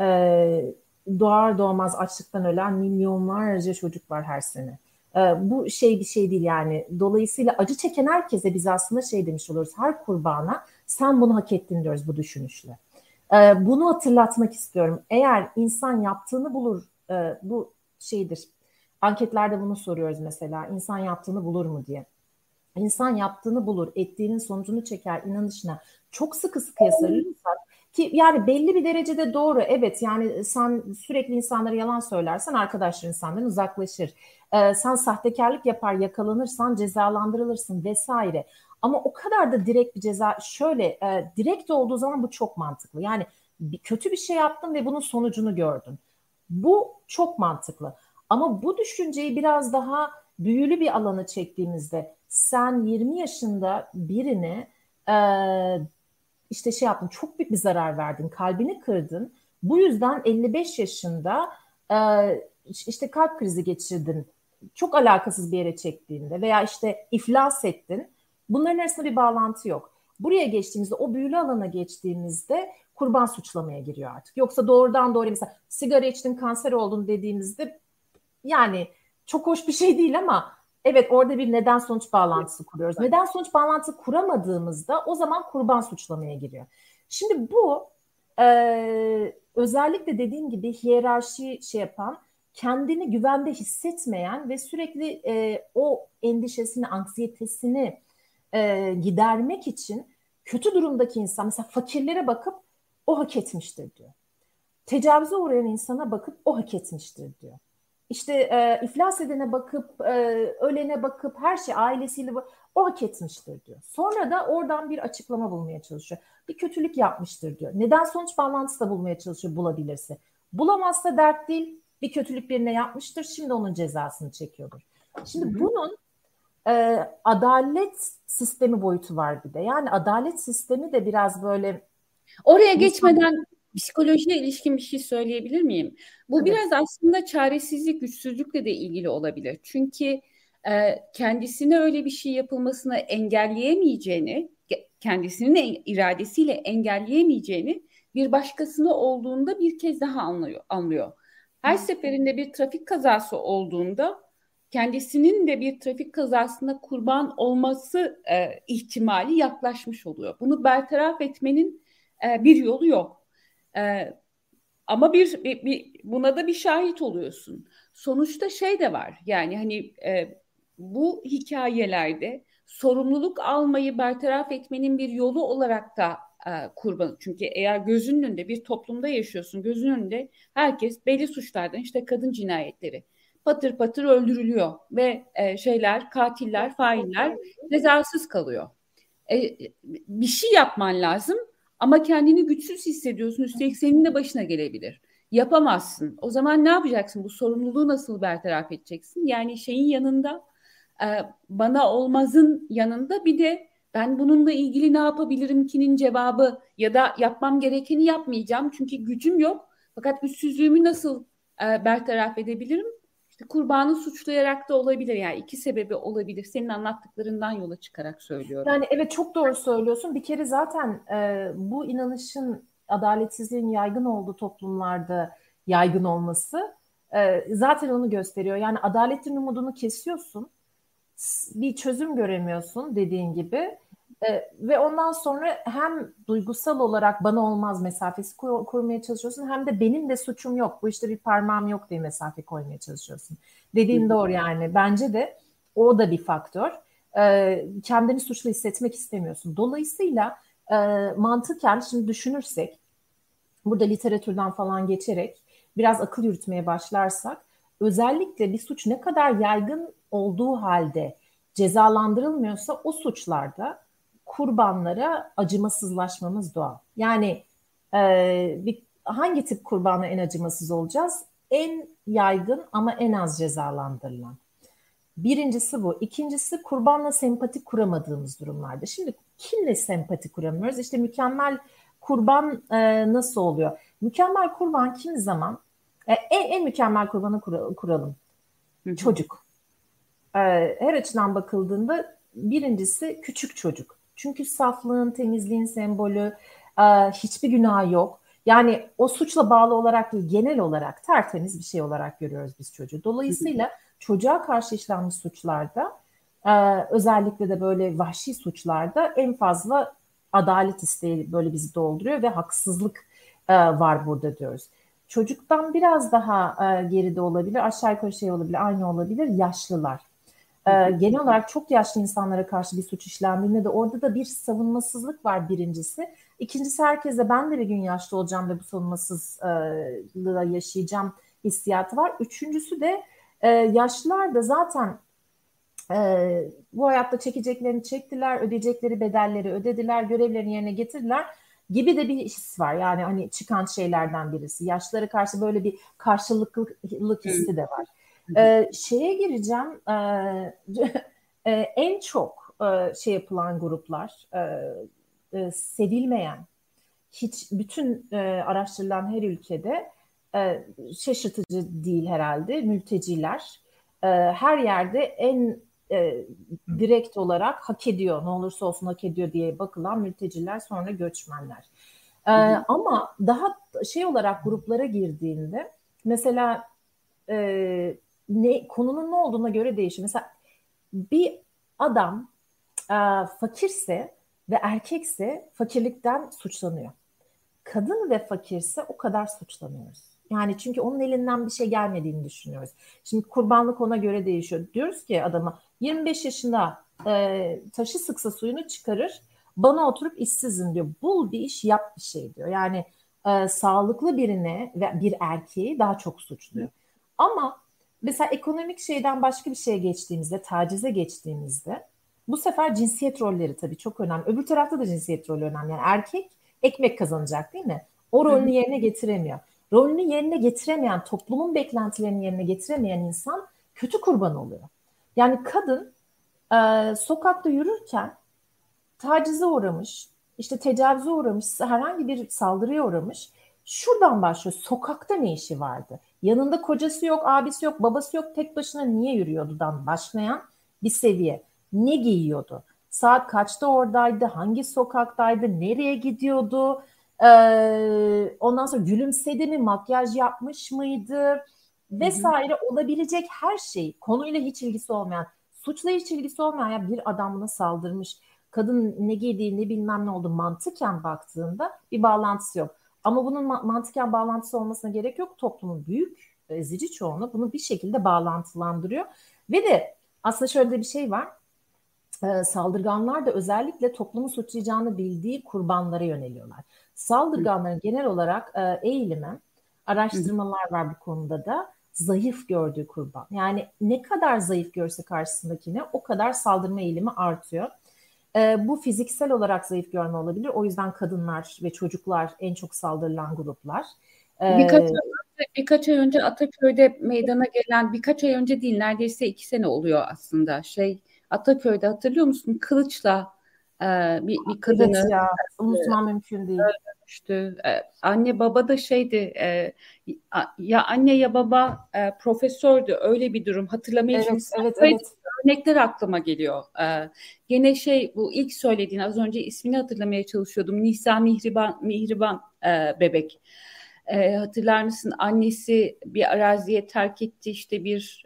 doğar doğmaz açlıktan ölen milyonlarca çocuk var her sene. E, bu şey bir şey değil yani. Dolayısıyla acı çeken herkese biz aslında şey demiş oluyoruz. Her kurbana sen bunu hak ettin diyoruz bu düşünüşle. E, bunu hatırlatmak istiyorum. Eğer insan yaptığını bulur, e, bu şeydir. Anketlerde bunu soruyoruz mesela. İnsan yaptığını bulur mu diye. İnsan yaptığını bulur, ettiğinin sonucunu çeker inanışına çok sıkı sıkıya sarılırsak, ki yani belli bir derecede doğru, evet, yani sen sürekli insanlara yalan söylersen arkadaşların senden uzaklaşır. Ee, sen sahtekarlık yapar yakalanırsan cezalandırılırsın vesaire. Ama o kadar da direkt bir ceza, şöyle e, direkt olduğu zaman bu çok mantıklı. Yani bir, kötü bir şey yaptın ve bunun sonucunu gördün. Bu çok mantıklı. Ama bu düşünceyi biraz daha büyülü bir alana çektiğimizde sen yirmi yaşında birine e, işte şey yaptın, çok büyük bir zarar verdin, kalbini kırdın. Bu yüzden elli beş yaşında e, işte kalp krizi geçirdin. Çok alakasız bir yere çektiğinde veya işte iflas ettin. Bunların arasında bir bağlantı yok. Buraya geçtiğimizde, o büyülü alana geçtiğimizde kurban suçlamaya giriyor artık. Yoksa doğrudan doğruya mesela sigara içtin, kanser oldun dediğimizde yani çok hoş bir şey değil ama evet, orada bir neden sonuç bağlantısı kuruyoruz. Neden sonuç bağlantısı kuramadığımızda o zaman kurban suçlamaya giriyor. Şimdi bu e, özellikle dediğim gibi hiyerarşi şey yapan, kendini güvende hissetmeyen ve sürekli e, o endişesini, anksiyetesini e, gidermek için kötü durumdaki insan, mesela fakirlere bakıp o hak etmiştir diyor. Tecavüze uğrayan insana bakıp o hak etmiştir diyor. İşte e, iflas edene bakıp, e, ölene bakıp, her şey ailesiyle o hak etmiştir diyor. Sonra da oradan bir açıklama bulmaya çalışıyor. Bir kötülük yapmıştır diyor. Neden sonuç bağlantısı da bulmaya çalışıyor bulabilirse. Bulamazsa dert değil, bir kötülük birine yapmıştır, şimdi onun cezasını çekiyordur. Şimdi hı hı. bunun e, adalet sistemi boyutu var bir de. Yani adalet sistemi de biraz böyle...
Oraya geçmeden psikolojiye ilişkin bir şey söyleyebilir miyim? Bu evet. biraz aslında çaresizlik, güçsüzlükle de ilgili olabilir. Çünkü e, kendisine öyle bir şey yapılmasını engelleyemeyeceğini, kendisinin iradesiyle engelleyemeyeceğini bir başkasına olduğunda bir kez daha anlıyor. anlıyor. Her seferinde bir trafik kazası olduğunda kendisinin de bir trafik kazasına kurban olması e, ihtimali yaklaşmış oluyor. Bunu bertaraf etmenin e, bir yolu yok. E, ama bir, bir, bir buna da bir şahit oluyorsun. Sonuçta şey de var. Yani hani e, bu hikayelerde sorumluluk almayı bertaraf etmenin bir yolu olarak da e, kurban. Çünkü eğer gözünün önünde bir toplumda yaşıyorsun, gözünün önünde herkes belli suçlardan, işte kadın cinayetleri patır patır öldürülüyor ve e, şeyler, katiller, failler cezasız kalıyor. E, bir şey yapman lazım ama kendini güçsüz hissediyorsun. Üstelik senin de başına gelebilir. Yapamazsın. O zaman ne yapacaksın? Bu sorumluluğu nasıl bertaraf edeceksin? Yani şeyin yanında, e, bana olmazın yanında bir de ben bununla ilgili ne yapabilirim ki'nin cevabı ya da yapmam gerekeni yapmayacağım çünkü gücüm yok. Fakat güçsüzlüğümü nasıl e, bertaraf edebilirim? İşte kurbanı suçlayarak da olabilir. Yani iki sebebi olabilir. Senin anlattıklarından yola çıkarak söylüyorum.
Yani evet, çok doğru söylüyorsun. Bir kere zaten e, bu inanışın, adaletsizliğin yaygın olduğu toplumlarda yaygın olması e, zaten onu gösteriyor. Yani adaletin umudunu kesiyorsun. Bir çözüm göremiyorsun dediğin gibi. E, ve ondan sonra hem duygusal olarak bana olmaz mesafesi kur, kurmaya çalışıyorsun, hem de benim de suçum yok, bu işte bir parmağım yok diye mesafe koymaya çalışıyorsun. Dediğin doğru yani. Bence de o da bir faktör. E, kendini suçlu hissetmek istemiyorsun. Dolayısıyla e, mantıken şimdi düşünürsek, burada literatürden falan geçerek biraz akıl yürütmeye başlarsak, özellikle bir suç ne kadar yaygın olduğu halde cezalandırılmıyorsa o suçlarda kurbanlara acımasızlaşmamız doğal. Yani e, bir, hangi tip kurbana en acımasız olacağız? En yaygın ama en az cezalandırılan. Birincisi bu. İkincisi, kurbanla sempati kuramadığımız durumlarda. Şimdi kimle sempati kuramıyoruz? İşte mükemmel kurban e, nasıl oluyor? Mükemmel kurban kimi zaman e, en, en mükemmel kurbanı kur, kuralım. Hı-hı. Çocuk. E, her açıdan bakıldığında birincisi küçük çocuk. Çünkü saflığın, temizliğin sembolü, e, hiçbir günah yok. Yani o suçla bağlı olarak değil, genel olarak tertemiz bir şey olarak görüyoruz biz çocuğu. Dolayısıyla Hı-hı. çocuğa karşı işlenmiş suçlarda, e, özellikle de böyle vahşi suçlarda en fazla adalet isteği böyle bizi dolduruyor ve haksızlık e, var burada diyoruz. Çocuktan biraz daha e, geride olabilir, aşağı yukarı şey olabilir, aynı olabilir, yaşlılar. E, genel olarak çok yaşlı insanlara karşı bir suç işlendiğinde de orada da bir savunmasızlık var birincisi. İkincisi, herkese ben de bir gün yaşlı olacağım ve bu savunmasızlığa yaşayacağım hissiyatı var. Üçüncüsü de e, yaşlılar da zaten Ee, bu hayatta çekeceklerini çektiler, ödeyecekleri bedelleri ödediler, görevlerini yerine getirdiler gibi de bir his var. Yani hani çıkan şeylerden birisi. Yaşlılara karşı böyle bir karşılıklılık hissi de var. Ee, şeye gireceğim. Ee, en çok e, şey yapılan gruplar, e, e, sevilmeyen, hiç bütün e, araştırılan her ülkede e, şaşırtıcı değil herhalde mülteciler. E, her yerde en e, direkt olarak hak ediyor, ne olursa olsun hak ediyor diye bakılan mülteciler, sonra göçmenler. E, ama daha şey olarak gruplara girdiğinde mesela e, ne konunun ne olduğuna göre değişiyor. Mesela bir adam e, fakirse ve erkekse fakirlikten suçlanıyor. Kadın ve fakirse o kadar suçlanıyoruz. Yani çünkü onun elinden bir şey gelmediğini düşünüyoruz. Şimdi kurbanlık ona göre değişiyor. Diyoruz ki adama yirmi beş yaşında e, taşı sıksa suyunu çıkarır. Bana oturup işsizim diyor. Bul bir iş, yap bir şey diyor. Yani e, sağlıklı birine ve bir erkeği daha çok suçluyor. Ama mesela ekonomik şeyden başka bir şeye geçtiğimizde, tacize geçtiğimizde bu sefer cinsiyet rolleri tabii çok önemli. Öbür tarafta da cinsiyet rolü önemli. Yani erkek ekmek kazanacak değil mi? O rolünü yerine getiremiyor. Rolünü yerine getiremeyen, toplumun beklentilerini yerine getiremeyen insan kötü kurban oluyor. Yani kadın e, sokakta yürürken tacize uğramış, işte tecavüze uğramış, herhangi bir saldırıya uğramış. Şuradan başlıyor. Sokakta ne işi vardı? Yanında kocası yok, abisi yok, babası yok. Tek başına niye yürüyordudan başlayan bir seviye. Ne giyiyordu? Saat kaçta oradaydı? Hangi sokaktaydı? Nereye gidiyordu? Ee, ondan sonra gülümsedi mi? Makyaj yapmış mıydı? Vesaire, olabilecek her şey, konuyla hiç ilgisi olmayan, suçla hiç ilgisi olmayan bir adamına saldırmış. Kadın ne giydiği, ne bilmem ne oldu, mantıken baktığında bir bağlantısı yok. Ama bunun mantıken bağlantısı olmasına gerek yok. Toplumun büyük ezici çoğunluğu bunu bir şekilde bağlantılandırıyor. Ve de aslında şöyle de bir şey var. Ee, saldırganlar da özellikle toplumu suçlayacağını bildiği kurbanlara yöneliyorlar. Saldırganların genel olarak e, eğilimi, araştırmalar var bu konuda da, zayıf gördüğü kurban. Yani ne kadar zayıf görse karşısındakine o kadar saldırma eğilimi artıyor. E, bu fiziksel olarak zayıf görme olabilir. O yüzden kadınlar ve çocuklar en çok saldırılan gruplar. E,
Birkaç ay önce, birkaç ay önce Ataköy'de meydana gelen, birkaç ay önce değil neredeyse iki sene oluyor aslında. Şey, Ataköy'de hatırlıyor musun? Kılıçla e, bir, bir kadını
evet ya, unutmam mümkün değil.
öldürmüştü. E, anne baba da şeydi, e, ya anne ya baba e, profesördü. Öyle bir durum. Hatırlamaya
Evet,
çalışsam
evet,
böyle
evet.
örnekler aklıma geliyor. E, gene şey, bu ilk söylediğin, az önce ismini hatırlamaya çalışıyordum. Nisa Mihriban, Mihriban e, bebek. E, hatırlar mısın? Annesi bir araziye terk etti, işte bir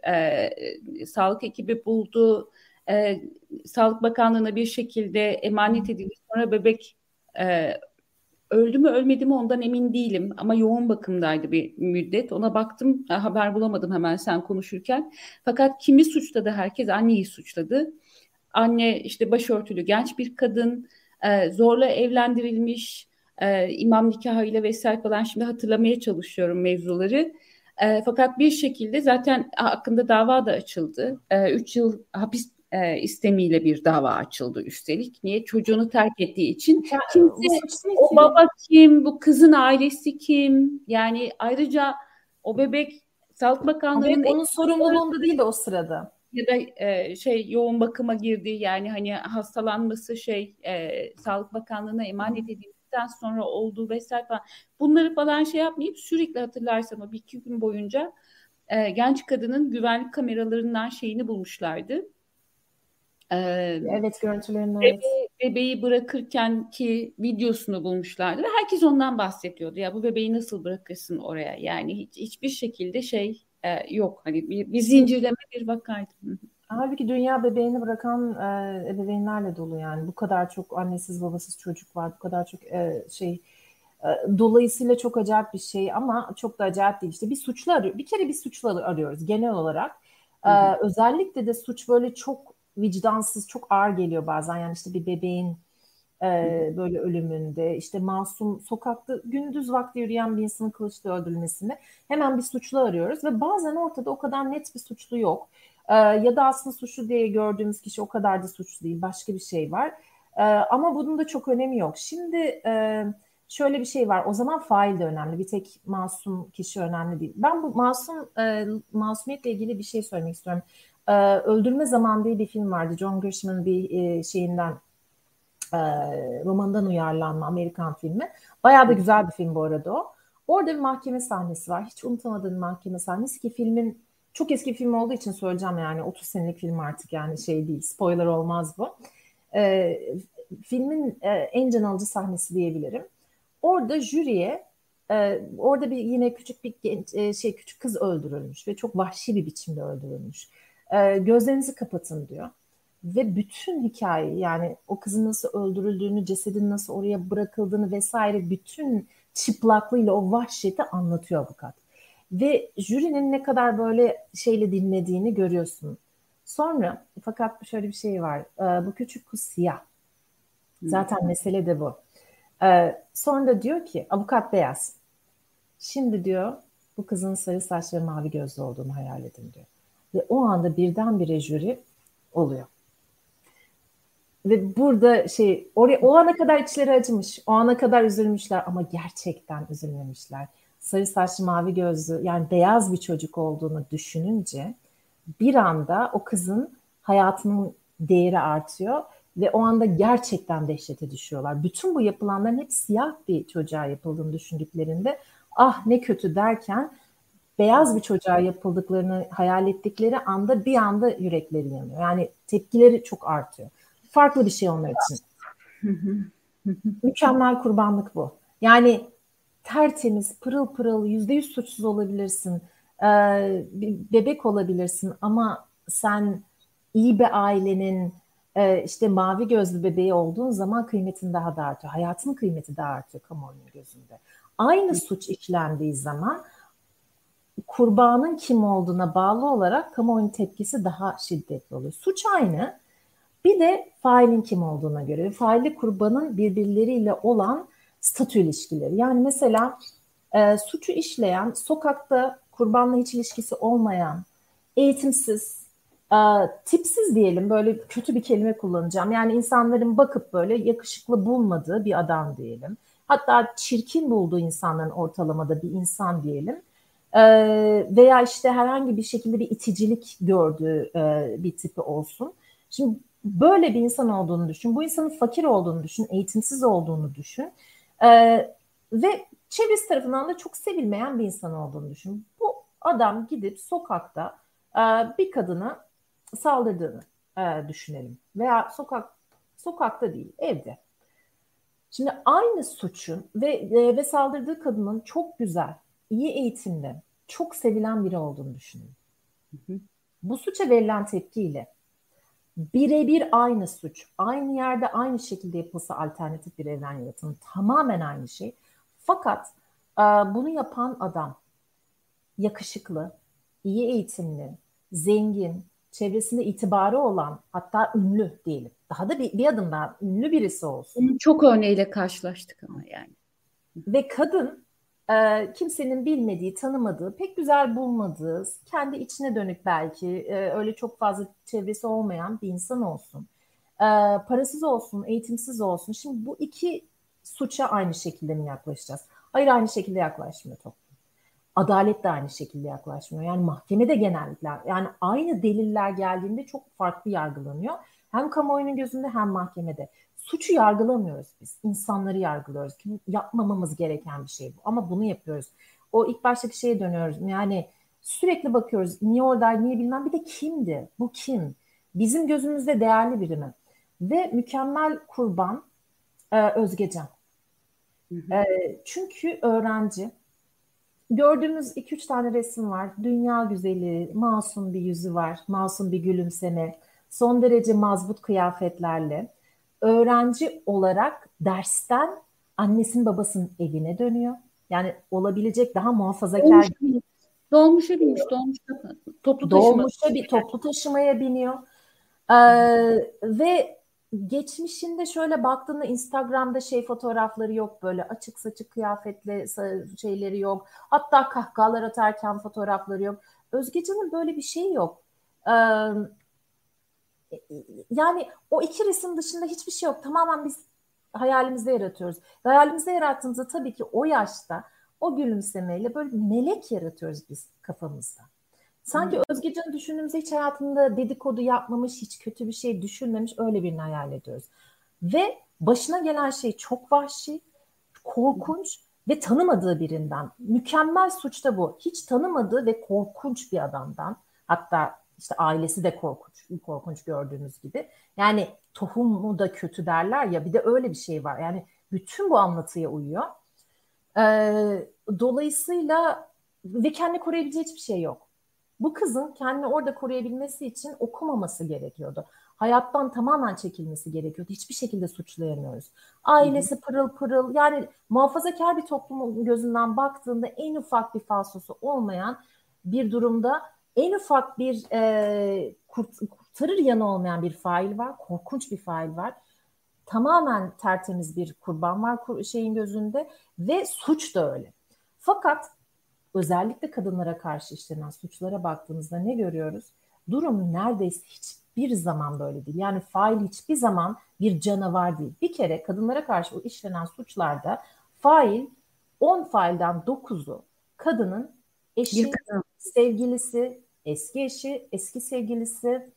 e, sağlık ekibi buldu. E, Sağlık Bakanlığı'na bir şekilde emanet edildi. Sonra bebek e, öldü mü ölmedi mi ondan emin değilim. Ama yoğun bakımdaydı bir müddet. Ona baktım, haber bulamadım hemen sen konuşurken. Fakat kimi suçladı? Herkes anneyi suçladı. Anne işte başörtülü genç bir kadın, e, zorla evlendirilmiş, e, imam nikahıyla vesaire falan, şimdi hatırlamaya çalışıyorum mevzuları. E, fakat bir şekilde zaten hakkında dava da açıldı. E, üç yıl hapis e, istemiyle bir dava açıldı üstelik. Niye? Çocuğunu terk ettiği için.
Ya,
Kimse,
bu suç değil
o
ki.
baba kim, bu kızın ailesi kim? Yani ayrıca o bebek Sağlık
O
Bakanlığı'nın
bebek onun sorumluluğunda değil de o sırada.
ya da e, şey yoğun bakıma girdi, yani hani hastalanması şey e, Sağlık Bakanlığı'na emanet edildikten sonra olduğu vesaire falan, bunları falan şey yapmayıp sürekli, hatırlarsam o bir iki gün boyunca e, genç kadının güvenlik kameralarından şeyini bulmuşlardı. E,
Evet, görüntülerini, evet.
bebeği, bebeği bırakırken ki videosunu bulmuşlardı ve herkes ondan bahsediyordu. Ya bu bebeği nasıl bırakırsın oraya? Yani hiç, hiçbir şekilde şey e, yok. Hani bir, bir zincirleme bir vakaydı.
Halbuki dünya bebeğini bırakan e, ebeveynlerle dolu yani. Bu kadar çok annesiz babasız çocuk var. Bu kadar çok e, şey. E, dolayısıyla çok acayip bir şey, ama çok da acayip değil. İşte bir suçlu arıyor. Bir kere bir suçlu arıyoruz genel olarak. E,
Hı hı.
özellikle de suç böyle çok vicdansız, çok ağır geliyor bazen. Yani işte bir bebeğin e, böyle ölümünde, işte masum sokakta gündüz vakti yürüyen bir insanın kılıçla öldürülmesinde hemen bir suçlu arıyoruz ve bazen ortada o kadar net bir suçlu yok. E, ya da aslında suçlu diye gördüğümüz kişi o kadar da suçlu değil, başka bir şey var. E, ama bunun da çok önemi yok. Şimdi e, şöyle bir şey var. O zaman fail de önemli. Bir tek masum kişi önemli değil. Ben bu masum e, masumiyetle ilgili bir şey söylemek istiyorum. E, Öldürme Zamanı diye bir film vardı. John Grisham bir e, şeyinden e, romandan uyarlanma Amerikan filmi. Bayağı da güzel bir film bu arada o. Orada bir mahkeme sahnesi var. Hiç unutamadığım mahkeme sahnesi ki filmin çok eski bir film olduğu için söyleyeceğim yani otuz senelik film artık yani şey değil. Spoiler olmaz bu. E, filmin e, en can alıcı sahnesi diyebilirim. Orada jüriye e, orada bir yine küçük bir genç, e, şey küçük kız öldürülmüş ve çok vahşi bir biçimde öldürülmüş. E, gözlerinizi kapatın diyor. Ve bütün hikaye yani o kızın nasıl öldürüldüğünü, cesedin nasıl oraya bırakıldığını vesaire bütün çıplaklığıyla o vahşeti anlatıyor avukat. Ve jürinin ne kadar böyle şeyle dinlediğini görüyorsun. Sonra fakat şöyle bir şey var. E, bu küçük kız siyah. Zaten mesele de bu. Ee, sonra da diyor ki avukat beyaz. Şimdi diyor bu kızın sarı saçlı ve mavi gözlü olduğunu hayal edin diyor. Ve o anda birdenbire jüri oluyor. Ve burada şey oraya o ana kadar içleri acımış. O ana kadar üzülmüşler ama gerçekten üzülmemişler. Sarı saçlı mavi gözlü yani beyaz bir çocuk olduğunu düşününce bir anda o kızın hayatının değeri artıyor. Ve o anda gerçekten dehşete düşüyorlar. Bütün bu yapılanların hep siyah bir çocuğa yapıldığını düşündüklerinde ah ne kötü derken beyaz bir çocuğa yapıldıklarını hayal ettikleri anda bir anda yürekleri yanıyor. Yani tepkileri çok artıyor. Farklı bir şey onlar için. Mükemmel kurbanlık bu. Yani tertemiz, pırıl pırıl, yüzde yüz suçsuz olabilirsin. Ee, bir bebek olabilirsin ama sen iyi bir ailenin e, işte mavi gözlü bebeği olduğun zaman kıymetin daha da artıyor. Hayatın kıymeti daha artıyor kamuoyunun gözünde. Aynı suç işlendiği zaman kurbanın kim olduğuna bağlı olarak kamuoyunun tepkisi daha şiddetli oluyor. Suç aynı. Bir de failin kim olduğuna göre. Faille kurbanın birbirleriyle olan statü ilişkileri. Yani mesela e, suçu işleyen, sokakta kurbanla hiç ilişkisi olmayan, eğitimsiz, e, tipsiz diyelim böyle kötü bir kelime kullanacağım. Yani insanların bakıp böyle yakışıklı bulmadığı bir adam diyelim. Hatta çirkin bulduğu insanların ortalamada bir insan diyelim. E, veya işte herhangi bir şekilde bir iticilik gördüğü e, bir tipi olsun. Şimdi böyle bir insan olduğunu düşün. Bu insanın fakir olduğunu düşün, eğitimsiz olduğunu düşün. Ee, ve çevresi tarafından da çok sevilmeyen bir insan olduğunu düşün. Bu adam gidip sokakta e, bir kadına saldırdığını e, düşünelim. Veya sokak sokakta değil, evde. Şimdi aynı suçun ve e, ve saldırdığı kadının çok güzel, iyi eğitimli, çok sevilen biri olduğunu düşünün. Hı hı. Bu suça verilen tepkiyle birebir aynı suç, aynı yerde aynı şekilde yapılsa alternatif bir evren yaratımı tamamen aynı şey. Fakat e, bunu yapan adam yakışıklı, iyi eğitimli, zengin, çevresinde itibarı olan hatta ünlü diyelim. Daha da bir, bir adım daha ünlü birisi olsun.
Bunun çok örneğiyle karşılaştık ama yani.
Ve kadın e, kimsenin bilmediği, tanımadığı, pek güzel bulmadığı, kendi içine dönük belki e, öyle çok fazla çevresi olmayan bir insan olsun. E, parasız olsun, eğitimsiz olsun. Şimdi bu iki suça aynı şekilde mi yaklaşacağız? Hayır, aynı şekilde yaklaşmıyor toplum. Adalet de aynı şekilde yaklaşmıyor. Yani mahkemede genellikle yani aynı deliller geldiğinde çok farklı yargılanıyor. Hem kamuoyunun gözünde hem mahkemede. Suçu yargılamıyoruz biz. İnsanları yargılıyoruz. Yapmamamız gereken bir şey bu. Ama bunu yapıyoruz. O ilk baştaki şeye dönüyoruz. Yani sürekli bakıyoruz. Niye oradaydı, niye bilmem. Bir de kimdi? Bu kim? Bizim gözümüzde değerli biri mi? Ve mükemmel kurban e, Özgecan. Hı hı. E, çünkü öğrenci. Gördüğümüz iki üç tane resim var. Dünya güzeli, masum bir yüzü var. Masum bir gülümseme. Son derece mazbut kıyafetlerle. Öğrenci olarak dersten annesinin babasının evine dönüyor. Yani olabilecek daha muhafazakar.
Dolmuşa binmiş, dolmuşa, toplu taşıma.
Dolmuşa bir toplu taşımaya biniyor. Ee, ve geçmişinde şöyle baktığında Instagram'da şey fotoğrafları yok, böyle açık saçık kıyafetli şeyleri yok. Hatta kahkahalar atarken fotoğrafları yok. Özgecan'ın böyle bir şey yok. Ee, yani o iki resim dışında hiçbir şey yok. Tamamen biz hayalimizde yaratıyoruz. Hayalimizde yarattığımızda tabii ki o yaşta o gülümsemeyle böyle bir melek yaratıyoruz biz kafamızda. Sanki hmm. Özgecan'ı düşündüğümüzde hiç hayatında dedikodu yapmamış, hiç kötü bir şey düşünmemiş, öyle birini hayal ediyoruz. Ve başına gelen şey çok vahşi, korkunç hmm. ve tanımadığı birinden. Mükemmel suç da bu. Hiç tanımadığı ve korkunç bir adamdan, hatta işte ailesi de korkunç, korkunç gördüğünüz gibi. Yani tohumu da kötü derler ya, bir de öyle bir şey var. Yani bütün bu anlatıya uyuyor. Ee, dolayısıyla ve kendini koruyabileceği hiçbir şey yok. Bu kızın kendini orada koruyabilmesi için okumaması gerekiyordu. Hayattan tamamen çekilmesi gerekiyordu. Hiçbir şekilde suçlayamıyoruz. Ailesi Hı-hı. pırıl pırıl, yani muhafazakar bir toplumun gözünden baktığında en ufak bir falsosu olmayan bir durumda, en ufak bir e, kurt, kurtarır yanı olmayan bir fail var. Korkunç bir fail var. Tamamen tertemiz bir kurban var şeyin gözünde ve suç da öyle. Fakat özellikle kadınlara karşı işlenen suçlara baktığımızda ne görüyoruz? Durum neredeyse hiçbir zaman böyle değil. Yani fail hiçbir zaman bir canavar değil. Bir kere kadınlara karşı o işlenen suçlarda fail on failden dokuzu kadının eşi, sevgilisi, eski eşi, eski sevgilisi,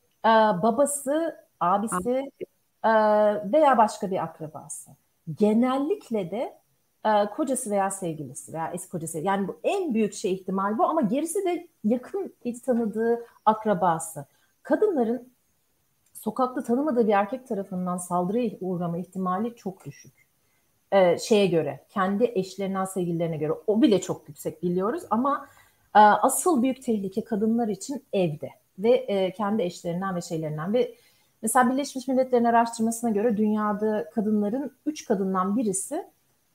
babası, abisi veya başka bir akrabası. Genellikle de kocası veya sevgilisi veya eski kocası. Yani bu en büyük şey ihtimal bu, ama gerisi de yakın hiç tanıdığı akrabası. Kadınların sokakta tanımadığı bir erkek tarafından saldırıya uğrama ihtimali çok düşük. Ee, şeye göre, kendi eşlerinden, sevgililerine göre o bile çok yüksek biliyoruz, ama e, asıl büyük tehlike kadınlar için evde ve e, kendi eşlerinden ve şeylerinden. Ve mesela Birleşmiş Milletler'in araştırmasına göre dünyada kadınların üç kadından birisi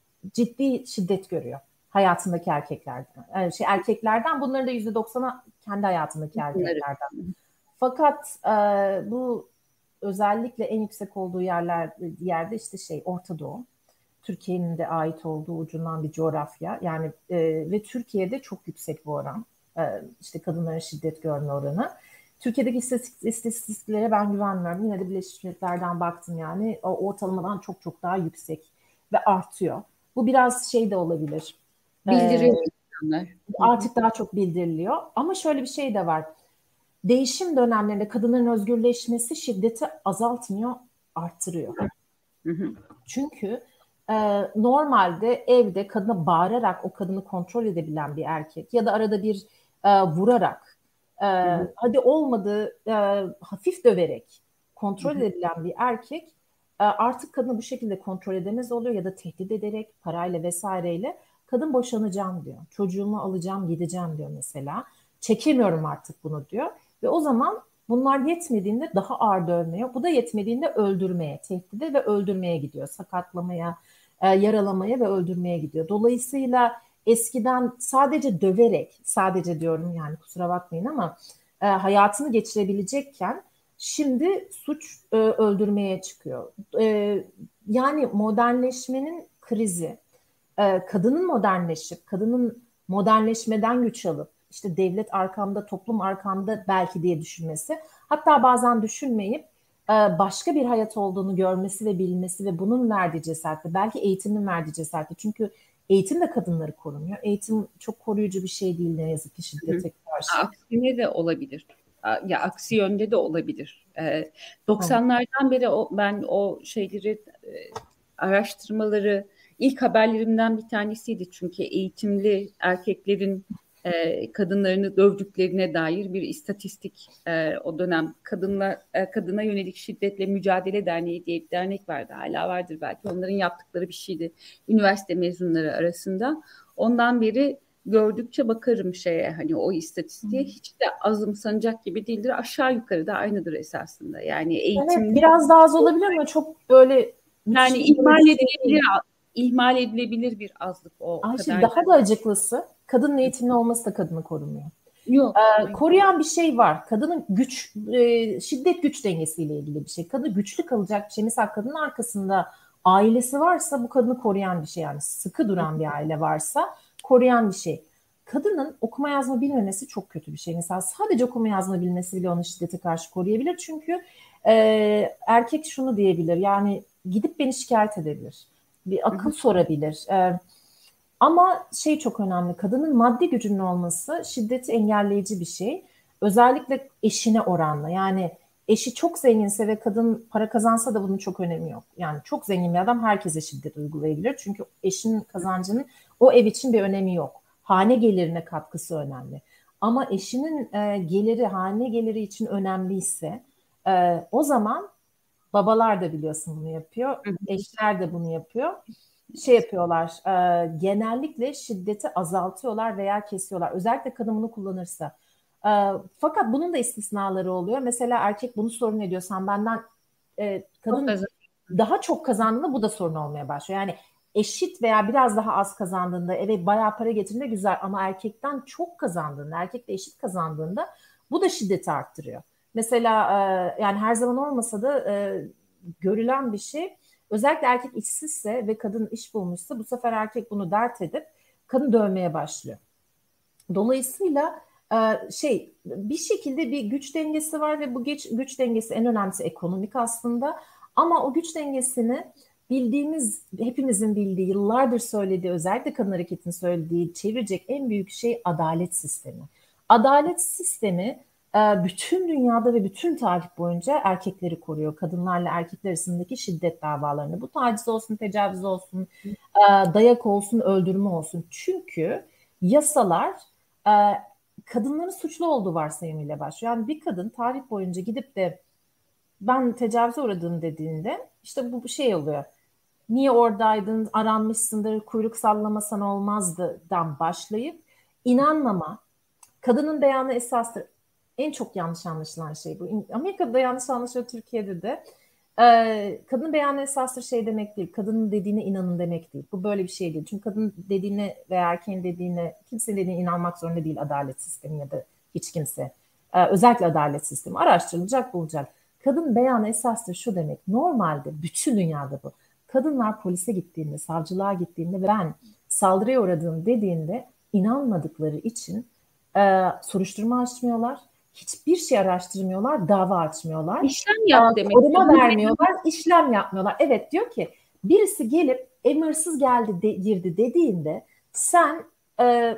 ciddi şiddet görüyor hayatındaki erkeklerden. Yani şey, erkeklerden bunların da yüzde doksanı kendi hayatındaki erkeklerden. Fakat e, bu özellikle en yüksek olduğu yerler yerde işte şey Orta Doğu. Türkiye'nin de ait olduğu ucundan bir coğrafya. Yani e, ve Türkiye'de çok yüksek bu oran. E, işte kadınların şiddet görme oranı. Türkiye'deki istatistiklere ben güvenmiyorum. Yine de Birleşmiş Milletler'den baktım, yani o ortalamadan çok çok daha yüksek ve artıyor. Bu biraz şey de olabilir.
Bildiriyor insanlar.
Ee, artık daha çok bildiriliyor. Ama şöyle bir şey de var. Değişim dönemlerinde kadınların özgürleşmesi şiddeti azaltmıyor, arttırıyor. Hı hı. Çünkü e, normalde evde kadına bağırarak o kadını kontrol edebilen bir erkek ya da arada bir e, vurarak, e, hı hı. hadi olmadı e, hafif döverek kontrol hı hı. edebilen bir erkek artık kadını bu şekilde kontrol edemez oluyor ya da tehdit ederek, parayla vesaireyle kadın boşanacağım diyor. Çocuğumu alacağım, gideceğim diyor mesela. Çekemiyorum artık bunu diyor. Ve o zaman bunlar yetmediğinde daha ağır dövmeye, bu da yetmediğinde öldürmeye, tehdide ve öldürmeye gidiyor. Sakatlamaya, yaralamaya ve öldürmeye gidiyor. Dolayısıyla eskiden sadece döverek, sadece diyorum yani kusura bakmayın ama hayatını geçirebilecekken şimdi suç e, öldürmeye çıkıyor. E, yani modernleşmenin krizi, e, kadının modernleşip, kadının modernleşmeden güç alıp, işte devlet arkamda, toplum arkamda belki diye düşünmesi, hatta bazen düşünmeyip e, başka bir hayat olduğunu görmesi ve bilmesi ve bunun verdiği cesareti, belki eğitimin verdiği cesareti. Çünkü eğitim de kadınları korumuyor. Eğitim çok koruyucu bir şey değil ne yazık ki şiddete karşı.
Aksine de olabilir. Ya aksi yönde de olabilir. Ee, doksanlardan beri o, ben o şeyleri e, araştırmaları ilk haberlerimden bir tanesiydi. Çünkü eğitimli erkeklerin e, kadınlarını dövdüklerine dair bir istatistik e, o dönem kadınla e, kadına yönelik şiddetle mücadele derneği diye bir dernek vardı. Hala vardır belki. Onların yaptıkları bir şeydi. Üniversite mezunları arasında. Ondan beri gördükçe bakarım şeye, hani o istatistiğe, hiç de azımsanacak gibi değildir. Aşağı yukarı da aynıdır esasında. Yani eğitim...
Evet, biraz daha az olabilir ama çok böyle...
Yani ihmal edilebilir, ihmal edilebilir bir azlık o
Ayşe,
kadar.
Daha da acıklısı, kadının eğitimli olması da kadını korumuyor.
Yok.
Ee, koruyan bir şey var. Kadının güç, e, şiddet güç dengesiyle ilgili bir şey. Kadın güçlü kalacak bir şey. Mesela kadının arkasında ailesi varsa bu kadını koruyan bir şey. Yani sıkı duran bir aile varsa koruyan bir şey. Kadının okuma yazma bilmemesi çok kötü bir şey. Mesela sadece okuma yazma bilmesi bile onu şiddete karşı koruyabilir. Çünkü e, erkek şunu diyebilir. Yani gidip beni şikayet edebilir. Bir akıl hı hı. sorabilir. Ee, ama şey çok önemli. Kadının maddi gücünün olması şiddeti engelleyici bir şey. Özellikle eşine oranla. Yani eşi çok zenginse ve kadın para kazansa da bunun çok önemi yok. Yani çok zengin bir adam herkese şiddet uygulayabilir. Çünkü eşinin kazancının o ev için bir önemi yok. Hane gelirine katkısı önemli. Ama eşinin e, geliri, hane geliri için önemliyse e, o zaman babalar da biliyorsun bunu yapıyor. Eşler de bunu yapıyor. Şey yapıyorlar, e, genellikle şiddeti azaltıyorlar veya kesiyorlar. Özellikle kadın bunu kullanırsa. E, fakat bunun da istisnaları oluyor. Mesela erkek bunu sorun ediyorsan benden e, kadın çok daha çok kazandığında bu da sorun olmaya başlıyor. Yani eşit veya biraz daha az kazandığında evet bayağı para getirdiğinde güzel ama erkekten çok kazandığında, erkekle eşit kazandığında bu da şiddeti arttırıyor. Mesela e, yani her zaman olmasa da e, görülen bir şey. Özellikle erkek işsizse ve kadın iş bulmuşsa bu sefer erkek bunu dert edip kadın dövmeye başlıyor. Dolayısıyla e, şey bir şekilde bir güç dengesi var ve bu güç, güç dengesi en önemlisi ekonomik aslında. Ama o güç dengesini bildiğimiz, hepimizin bildiği, yıllardır söylediği, özellikle kadın hareketinin söylediği çevirecek en büyük şey adalet sistemi. Adalet sistemi bütün dünyada ve bütün tarih boyunca erkekleri koruyor. Kadınlarla erkekler arasındaki şiddet davalarını. Bu taciz olsun, tecavüz olsun, dayak olsun, öldürme olsun. Çünkü yasalar kadınların suçlu olduğu varsayımıyla başlıyor. Yani bir kadın tarih boyunca gidip de ben tecavüze uğradım dediğinde işte bu şey oluyor. Niye oradaydın, aranmışsındır, kuyruk sallamasan olmazdı'dan başlayıp inanmama, kadının beyanı esastır. En çok yanlış anlaşılan şey bu. Amerika'da yanlış anlaşılıyor, Türkiye'de de. Ee, kadının beyanı esastır şey demek değil. Kadının dediğine inanın demek değil. Bu böyle bir şey değil. Çünkü kadın dediğine veya erkeğin dediğine, kimsenin dediğine inanmak zorunda değil adalet sistemi ya da hiç kimse. Ee, özellikle adalet sistemi. Araştırılacak, bulacak. Kadın beyanı esastır şu demek. Normalde bütün dünyada bu. Kadınlar polise gittiğinde, savcılığa gittiğinde ben saldırıya uğradım dediğinde inanmadıkları için e, soruşturma açmıyorlar. Hiçbir şey araştırmıyorlar, dava açmıyorlar.
İşlem yap demek.
Koruma vermiyorlar, işlem yapmıyorlar. Evet diyor ki birisi gelip ev hırsız geldi de, girdi dediğinde sen e,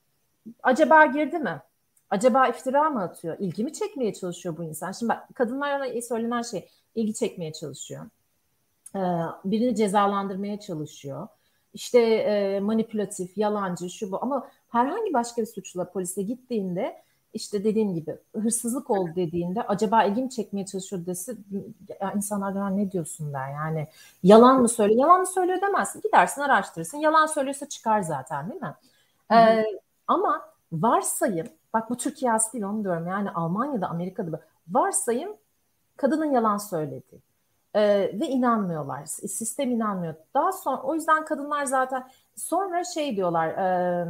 acaba girdi mi? Acaba iftira mı atıyor? İlgimi çekmeye çalışıyor bu insan. Şimdi bak, kadınlara söylenen şey ilgi çekmeye çalışıyor. Ee, birini cezalandırmaya çalışıyor. İşte e, manipülatif, yalancı, şu bu. Ama herhangi başka bir suçla polise gittiğinde işte dediğim gibi hırsızlık oldu dediğinde acaba ilgimi çekmeye çalışıyor dese ya insanlar ne diyorsun der. Yani yalan mı söylüyor? Yalan mı söylüyor demezsin. Gidersin araştırırsın. Yalan söylüyorsa çıkar zaten değil mi? Ee, ama varsayım, bak bu Türkiye has değil onu diyorum. Yani Almanya'da, Amerika'da varsayım kadının yalan söylediği. Ee, ve inanmıyorlar. Sistem inanmıyor. Daha sonra o yüzden kadınlar zaten sonra şey diyorlar e,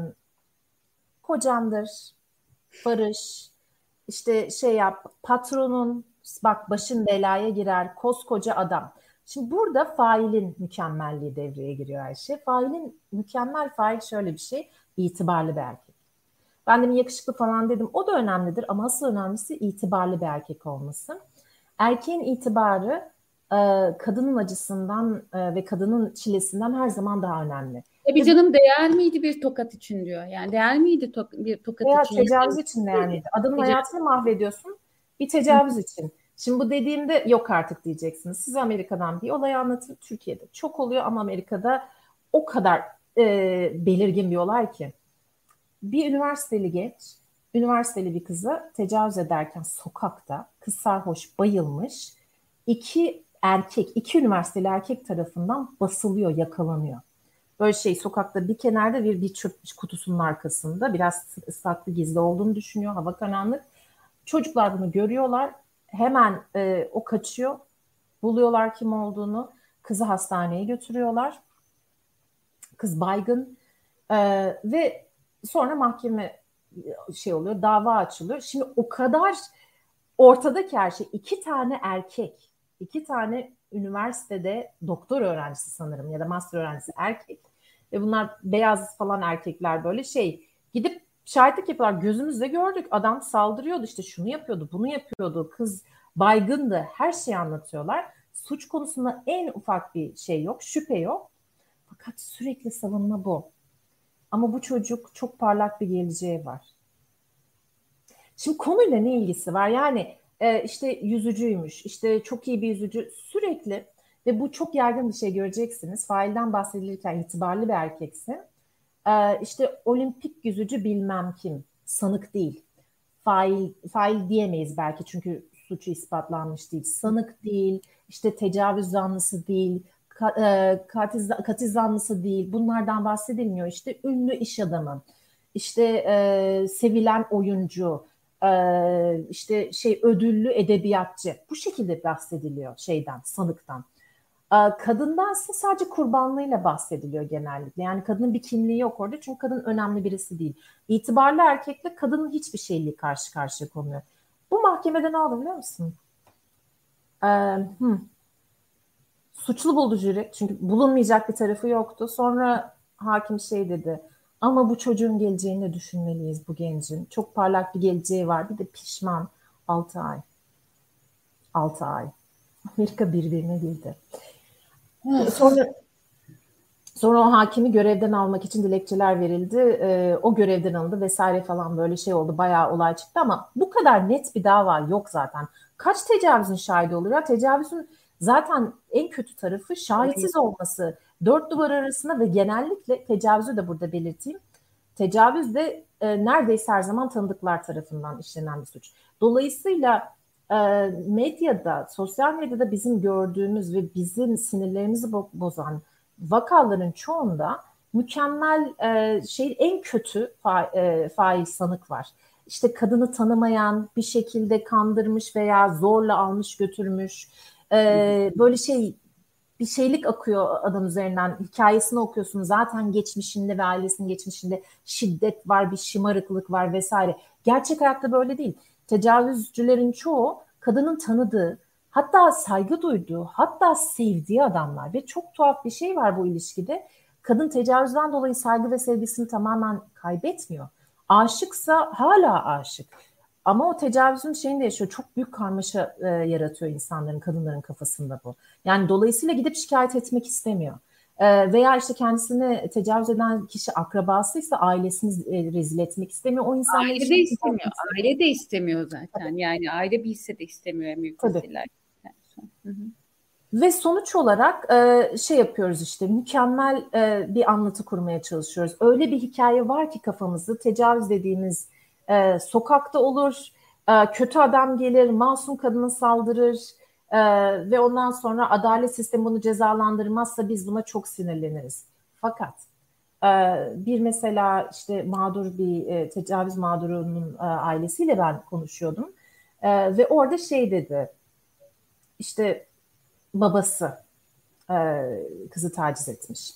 kocamdır, barış, işte şey yap, patronun bak başın belaya girer, koskoca adam. Şimdi burada failin mükemmelliği devreye giriyor her şey. Failin mükemmel fail şöyle bir şey, itibarlı bir erkek. Ben de yakışıklı falan dedim. O da önemlidir ama asıl önemlisi itibarlı bir erkek olması. Erkeğin itibarı kadının acısından ve kadının çilesinden her zaman daha önemli.
Tabii canım değer miydi bir tokat için diyor. Yani değer miydi to- bir tokat
veya
için?
tecavüz için değer miydi? Adamın hayatını mahvediyorsun bir tecavüz için. Şimdi bu dediğimde yok artık diyeceksiniz. Size Amerika'dan bir olay anlatın. Türkiye'de çok oluyor ama Amerika'da o kadar e, belirgin bir olay ki. Bir üniversiteli genç, üniversiteli bir kızı tecavüz ederken sokakta kız sarhoş bayılmış. İki erkek, iki üniversiteli erkek tarafından basılıyor, yakalanıyor. Böyle şey sokakta bir kenarda bir, bir çöp kutusunun arkasında biraz saklı gizli olduğunu düşünüyor. Hava karanlık. Çocuklar bunu görüyorlar. Hemen e, o kaçıyor. Buluyorlar kim olduğunu. Kızı hastaneye götürüyorlar. Kız baygın. E, ve sonra mahkeme şey oluyor. Dava açılıyor. Şimdi o kadar ortadaki her şey. İki tane erkek. iki tane üniversitede doktor öğrencisi sanırım ya da master öğrencisi erkek ve bunlar beyaz falan erkekler böyle şey gidip şahitlik yapıyorlar. Gözümüzle gördük. Adam saldırıyordu işte şunu yapıyordu bunu yapıyordu. Kız baygındı. Her şeyi anlatıyorlar. Suç konusunda en ufak bir şey yok, şüphe yok. Fakat sürekli savunma bu. Ama bu çocuk çok parlak bir geleceği var. Şimdi konuyla ne ilgisi var? Yani e, işte yüzücüymüş, işte çok iyi bir yüzücü sürekli ve bu çok yaygın bir şey göreceksiniz. Failden bahsedilirken itibarlı bir erkeksin. E, işte olimpik yüzücü bilmem kim, sanık değil. Fail, fail diyemeyiz belki çünkü suçu ispatlanmış değil. Sanık değil, işte tecavüz zanlısı değil, ka, e, katil, katil zanlısı değil. Bunlardan bahsedilmiyor. İşte ünlü iş adamı, işte e, sevilen oyuncu, e, işte şey ödüllü edebiyatçı. Bu şekilde bahsediliyor şeyden, sanıktan. E, kadındansa sadece kurbanlığıyla bahsediliyor genellikle. Yani kadının bir kimliği yok orada çünkü kadın önemli birisi değil. İtibarlı erkekle kadının hiçbir şeyliği karşı karşıya konuyor. Bu mahkemede ne oldu biliyor musun? E, hmm, Suçlu buldu jüri. Çünkü bulunmayacak bir tarafı yoktu. Sonra hakim şey dedi. Ama bu çocuğun geleceğini de düşünmeliyiz bu gencin. Çok parlak bir geleceği var. Bir de pişman. altı ay. altı ay. Amerika birbirine girdi. Sonra sonra o hakimi görevden almak için dilekçeler verildi. Ee, o görevden alındı vesaire falan böyle şey oldu. Bayağı olay çıktı ama bu kadar net bir dava yok zaten. Kaç tecavüzün şahidi olur ya? Tecavüzün zaten en kötü tarafı şahitsiz olması. Dört duvar arasında ve genellikle tecavüzü de burada belirteyim. Tecavüz de e, neredeyse her zaman tanıdıklar tarafından işlenen bir suç. Dolayısıyla e, medyada, sosyal medyada bizim gördüğümüz ve bizim sinirlerimizi bo- bozan vakaların çoğunda mükemmel e, şey en kötü fa- e, fail sanık var. İşte kadını tanımayan, bir şekilde kandırmış veya zorla almış götürmüş. E, böyle şey bir şeylik akıyor adam üzerinden. Hikayesini okuyorsun. Zaten geçmişinde ve ailesinin geçmişinde şiddet var, bir şımarıklık var vesaire. Gerçek hayatta böyle değil. Tecavüzcülerin çoğu kadının tanıdığı, hatta saygı duyduğu, hatta sevdiği adamlar ve çok tuhaf bir şey var bu ilişkide. Kadın tecavüzden dolayı saygı ve sevgisini tamamen kaybetmiyor. Aşıksa hala aşık. Ama o tecavüzün şeyini de yaşıyor. Çok büyük karmaşa e, yaratıyor insanların, kadınların kafasında bu. Yani dolayısıyla gidip şikayet etmek istemiyor. E, veya işte kendisini tecavüz eden kişi akrabasıysa ailesini e, rezil etmek istemiyor. O insanla
Aile de
ilişki
istemiyor. Aile de istemiyor zaten. Yani aile bilse de istemiyor en büyük
tabii.
meseleler. Hı hı.
Ve sonuç olarak e, şey yapıyoruz işte mükemmel e, bir anlatı kurmaya çalışıyoruz. Öyle bir hikaye var ki kafamızda tecavüz dediğimiz e, sokakta olur, e, kötü adam gelir, masum kadına saldırır e, ve ondan sonra adalet sistemi bunu cezalandırmazsa biz buna çok sinirleniriz. Fakat e, bir mesela işte mağdur bir e, tecavüz mağdurunun e, ailesiyle ben konuşuyordum e, ve orada şey dedi işte babası e, kızı taciz etmiş.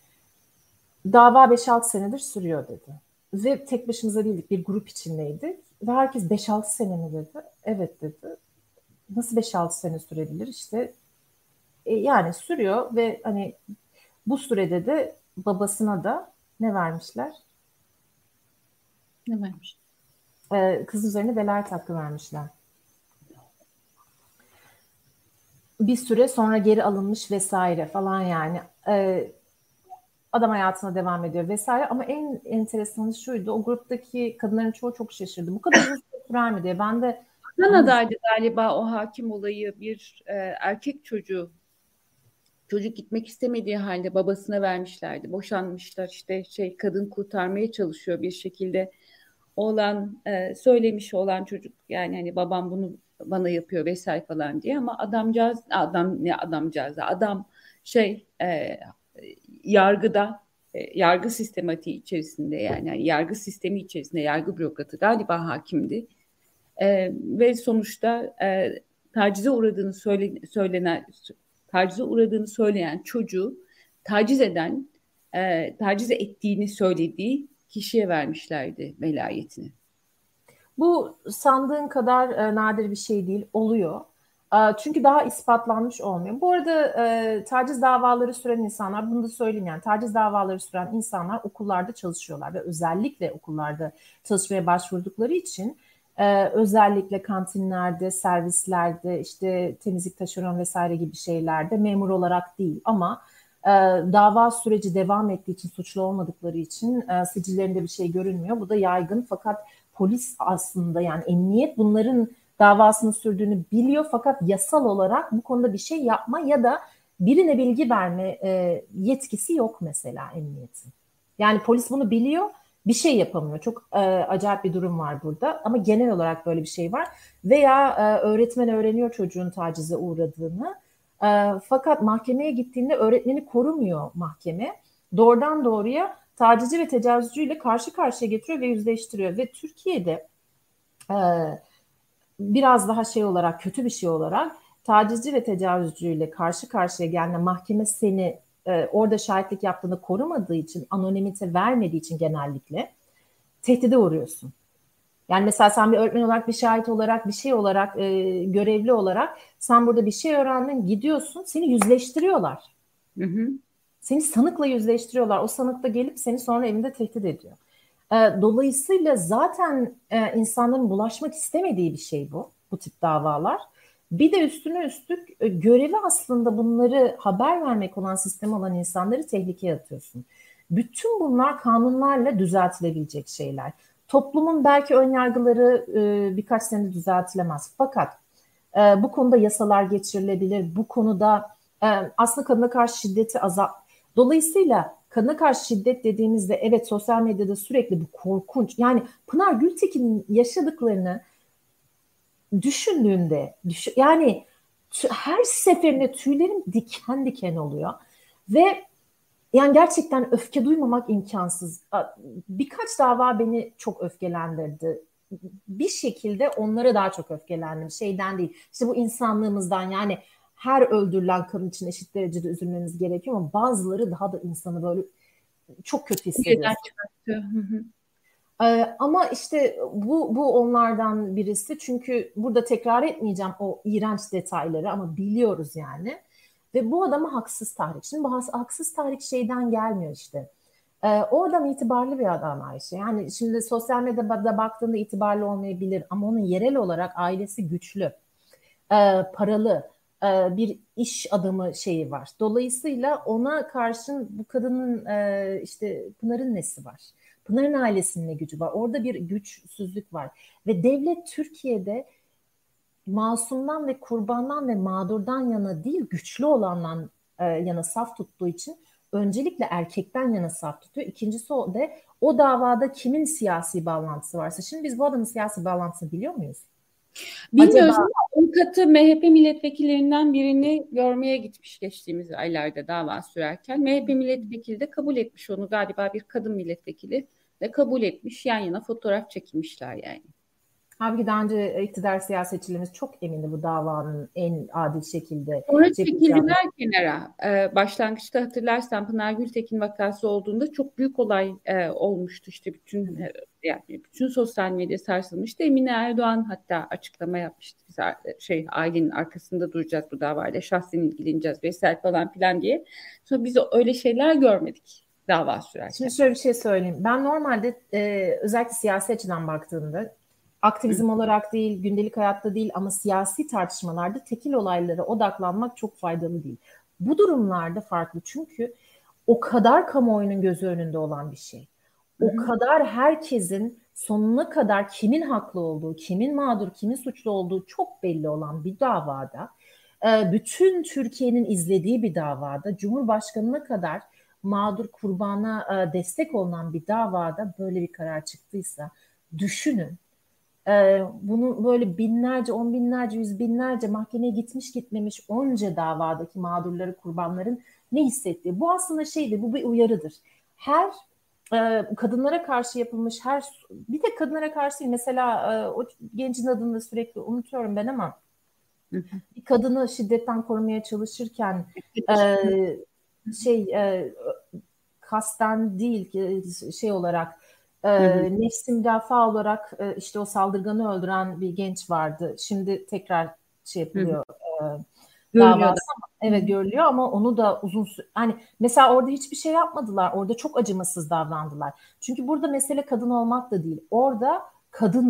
Dava beş altı senedir sürüyor dedi. Ve tek başımıza değildik, bir grup içindeydik. Ve herkes beş altı sene mi dedi? Evet dedi. Nasıl beş altı sene sürebilir? İşte e, yani sürüyor ve hani bu sürede de babasına da ne vermişler?
Ne varmış?
E, kız üzerine velayet hakkı vermişler. Bir süre sonra geri alınmış vesaire falan yani. E, adam hayatına devam ediyor vesaire ama en enteresanı şuydu, o gruptaki kadınların çoğu çok şaşırdı. Bu kadar uzun süre sürer mi diye. Ben de
Kanada'ydı galiba o hakim olayı, bir e, erkek çocuğu, çocuk gitmek istemediği halde babasına vermişlerdi. Boşanmışlar, işte şey, kadın kurtarmaya çalışıyor bir şekilde. Oğlan e, söylemiş, olan çocuk yani hani babam bunu bana yapıyor vesaire falan diye, ama adamcağız, adam ne adamcağız adam şey e, yargıda, e, yargı sistematiği içerisinde, yani, yani yargı sistemi içerisinde yargı bürokratı, galiba hakimdi. E, ve sonuçta e, tacize uğradığını söyle, söylenen tacize uğradığını söyleyen çocuğu taciz eden, e, taciz ettiğini söylediği kişiye vermişlerdi velayetini.
bu sandığın kadar e, nadir bir şey değil, oluyor. E, çünkü daha ispatlanmış olmuyor. Bu arada e, taciz davaları süren insanlar, bunu da söyleyeyim yani, taciz davaları süren insanlar okullarda çalışıyorlar ve özellikle okullarda çalışmaya başvurdukları için Ee, özellikle kantinlerde, servislerde, işte temizlik, taşeron vesaire gibi şeylerde memur olarak değil ama e, dava süreci devam ettiği için, suçlu olmadıkları için e, sicillerinde bir şey görünmüyor. Bu da yaygın, fakat polis aslında, yani emniyet bunların davasını sürdüğünü biliyor fakat yasal olarak bu konuda bir şey yapma ya da birine bilgi verme e, yetkisi yok mesela emniyetin. Yani polis bunu biliyor, bir şey yapamıyor. Çok e, acayip bir durum var burada ama genel olarak böyle bir şey var. Veya e, öğretmen öğreniyor çocuğun tacize uğradığını e, fakat mahkemeye gittiğinde öğretmeni korumuyor mahkeme. Doğrudan doğruya tacizci ve tecavüzcüyle karşı karşıya getiriyor ve yüzleştiriyor. Ve Türkiye'de e, biraz daha şey olarak, kötü bir şey olarak tacizci ve tecavüzcüyle karşı karşıya gelme, mahkeme seni e, orada şahitlik yaptığını korumadığı için, anonimite vermediği için genellikle tehdide uğruyorsun. Yani mesela sen bir öğretmen olarak, bir şahit olarak, bir şey olarak, e, görevli olarak sen burada bir şey öğrendin, gidiyorsun, seni yüzleştiriyorlar.
Hı hı.
Seni sanıkla yüzleştiriyorlar. O sanık da gelip seni sonra evinde tehdit ediyor. E, dolayısıyla zaten e, insanların bulaşmak istemediği bir şey bu, bu tip davalar. Bir de üstüne üstlük e, görevi aslında bunları haber vermek olan, sistem olan insanları tehlikeye atıyorsun. Bütün bunlar kanunlarla düzeltilebilecek şeyler. Toplumun belki önyargıları e, birkaç senede düzeltilemez. Fakat e, bu konuda yasalar geçirilebilir. Bu konuda e, aslında kadına karşı şiddeti azalt. Dolayısıyla kadına karşı şiddet dediğimizde evet, sosyal medyada sürekli bu korkunç. Yani Pınar Gültekin'in yaşadıklarını düşündüğünde düş- yani t- her seferinde tüylerim diken diken oluyor. Ve yani gerçekten öfke duymamak imkansız. Birkaç dava beni çok öfkelendirdi. Bir şekilde onlara daha çok öfkelendim. Şeyden değil. İşte bu insanlığımızdan, yani her öldürülen kadın için eşit derecede üzülmeniz gerekiyor ama bazıları daha da insanı böyle çok kötü hissediyor. Ee, ama işte bu bu onlardan birisi. Çünkü burada tekrar etmeyeceğim o iğrenç detayları ama biliyoruz yani. Ve bu adama haksız tahrik. Şimdi bu haksız tahrik şeyden gelmiyor işte. Ee, o adam itibarlı bir adam Ayşe. Yani şimdi sosyal medyada baktığında itibarlı olmayabilir ama onun yerel olarak ailesi güçlü, e, paralı, e, bir iş adamı şeyi var. Dolayısıyla ona karşın bu kadının e, işte Pınar'ın nesi var? Pınar'ın ailesinin ne gücü var? Orada bir güçsüzlük var. Ve devlet Türkiye'de masumdan ve kurbandan ve mağdurdan yana değil, güçlü olandan e, yana saf tuttuğu için öncelikle erkekten yana saf tutuyor. İkincisi o da o davada kimin siyasi bağlantısı varsa. Şimdi biz bu adamın siyasi bağlantısını biliyor muyuz?
Bilmiyoruz
Acaba...
ama avukatı M H P milletvekillerinden birini görmeye gitmiş geçtiğimiz aylarda dava sürerken. M H P milletvekili de kabul etmiş onu, galiba bir kadın milletvekili de kabul etmiş. Yan yana fotoğraf çekilmişler yani.
Halbuki daha önce iktidar siyasetçilerimiz çok emindi bu davanın en adil şekilde.
Sonra çekildiler kenara. Ee, başlangıçta hatırlarsan Pınar Gültekin vakası olduğunda çok büyük olay e, olmuştu. İşte bütün e, yani bütün sosyal medya sarsılmıştı. Emine Erdoğan hatta açıklama yapmıştı. Biz şey ailenin arkasında duracağız bu davayla, şahsen ilgileneceğiz vesaire falan filan diye. Sonra biz öyle şeyler görmedik dava sürerken.
Şimdi şöyle bir şey söyleyeyim. Ben normalde e, özellikle siyasi açıdan baktığımda aktivizm Hı. olarak değil, gündelik hayatta değil ama siyasi tartışmalarda tekil olaylara odaklanmak çok faydalı değil. Bu durumlarda farklı çünkü o kadar kamuoyunun gözü önünde olan bir şey. O Hı. kadar herkesin sonuna kadar kimin haklı olduğu, kimin mağdur, kimin suçlu olduğu çok belli olan bir davada, bütün Türkiye'nin izlediği bir davada, Cumhurbaşkanı'na kadar mağdur, kurbana destek olunan bir davada böyle bir karar çıktıysa düşünün. Bunu böyle binlerce, on binlerce, yüz binlerce mahkemeye gitmiş gitmemiş onca davadaki mağdurları, kurbanların ne hissettiği. Bu aslında şeydir, bu bir uyarıdır. Her e, kadınlara karşı yapılmış her, bir tek kadınlara karşı değil. Mesela e, o gencin adını da sürekli unutuyorum ben ama bir kadını şiddetten korumaya çalışırken e, şey e, kasten değil şey olarak e, nefsi müdafaa olarak e, işte o saldırganı öldüren bir genç vardı. Şimdi tekrar şey yapılıyor. E, davası. Evet, görülüyor ama onu da uzun süre, hani mesela orada hiçbir şey yapmadılar. Orada çok acımasız davrandılar. Çünkü burada mesele kadın olmak da değil. Orada kadınla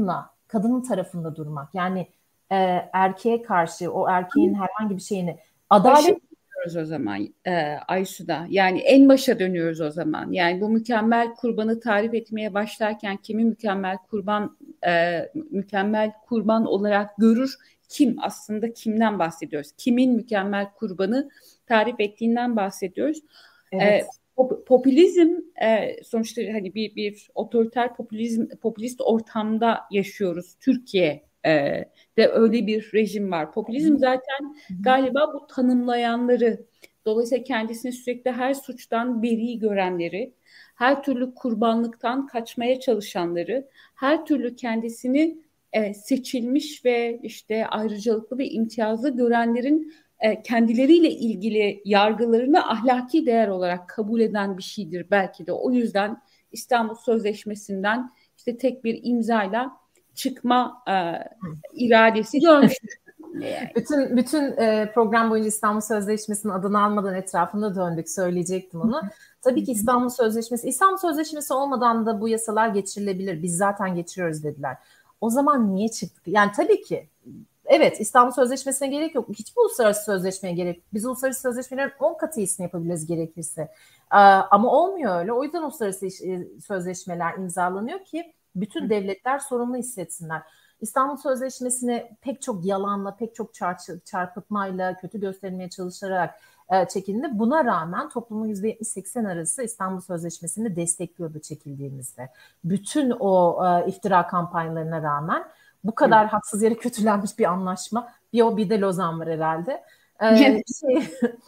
kadının tarafında durmak. Yani e, erkeğe karşı o erkeğin herhangi bir şeyini adalet
dönüyoruz o zaman e, Aysu'da. Yani en başa dönüyoruz o zaman. Yani bu mükemmel kurbanı tarif etmeye başlarken kimi mükemmel kurban e, mükemmel kurban olarak görür? Kim? Aslında kimden bahsediyoruz? Kimin mükemmel kurbanı tarif ettiğinden bahsediyoruz.
evet.
E, pop- popülizm e, sonuçta hani bir bir otoriter popülizm popülist ortamda yaşıyoruz. Türkiye e, de öyle bir rejim var. Popülizm zaten galiba bu tanımlayanları, dolayısıyla kendisini sürekli her suçtan beri görenleri, her türlü kurbanlıktan kaçmaya çalışanları, her türlü kendisini e, seçilmiş ve işte ayrıcalıklı ve imtiyazlı görenlerin e, kendileriyle ilgili yargılarını ahlaki değer olarak kabul eden bir şeydir belki de. O yüzden İstanbul Sözleşmesi'nden işte tek bir imzayla çıkma e, iradesi görmüştür. Yani.
Bütün bütün e, program boyunca İstanbul Sözleşmesi'nin adını almadan etrafında döndük, söyleyecektim onu. Tabii ki İstanbul Sözleşmesi, İstanbul Sözleşmesi olmadan da bu yasalar geçirilebilir. Biz zaten geçiriyoruz dediler. O zaman niye çıktık? Yani tabii ki evet, İstanbul Sözleşmesi'ne gerek yok. Hiçbir uluslararası sözleşmeye gerek. Biz uluslararası sözleşmelerin on katı iyisini yapabiliriz gerekirse. Ee, ama olmuyor öyle. O yüzden uluslararası sözleşmeler imzalanıyor ki bütün devletler sorumlu hissetsinler. İstanbul Sözleşmesi'ne pek çok yalanla, pek çok çarpıtmayla, kötü gösterilmeye çalışarak e, çekildi. Buna rağmen toplumun yüzde yetmiş seksen arası İstanbul Sözleşmesi'ni destekliyordu çekildiğimizde. Bütün o e, iftira kampanyalarına rağmen bu kadar Hı. haksız yere kötülenmiş bir anlaşma. Bir o bir de Lozan var herhalde. Ee, şey,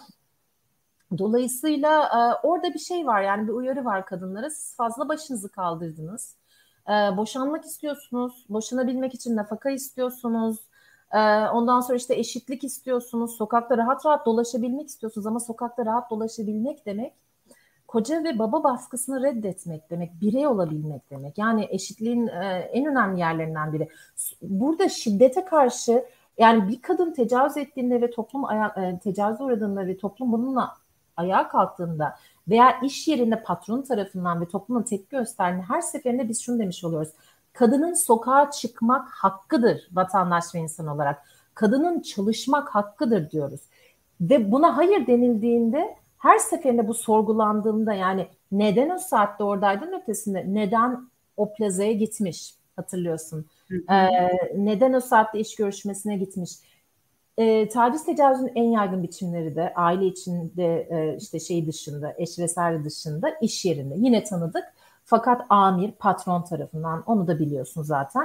dolayısıyla e, orada bir şey var, yani bir uyarı var kadınlara. Siz fazla başınızı kaldırdınız. Ee, boşanmak istiyorsunuz. Boşanabilmek için nafaka istiyorsunuz. Ee, ondan sonra işte eşitlik istiyorsunuz. Sokakta rahat rahat dolaşabilmek istiyorsunuz. Ama sokakta rahat dolaşabilmek demek koca ve baba baskısını reddetmek demek, birey olabilmek demek. Yani eşitliğin e, en önemli yerlerinden biri. Burada şiddete karşı, yani bir kadın tecavüz ettiğinde ve toplum aya, e, tecavüze uğradığında ve toplum bununla ayağa kalktığında veya iş yerinde patron tarafından ve toplumun tepki gösterdiğinde her seferinde biz şunu demiş oluyoruz. Kadının sokağa çıkmak hakkıdır vatandaş ve insan olarak. Kadının çalışmak hakkıdır diyoruz. Ve buna hayır denildiğinde her seferinde bu sorgulandığında, yani neden o saatte oradaydın ötesinde, neden o plazaya gitmiş, hatırlıyorsun. Ee, neden o saatte iş görüşmesine gitmiş. Ee, taciz tecavüzün en yaygın biçimleri de aile içinde e, işte şey dışında, eş vesaire dışında iş yerinde yine tanıdık. Fakat amir, patron tarafından, onu da biliyorsun zaten.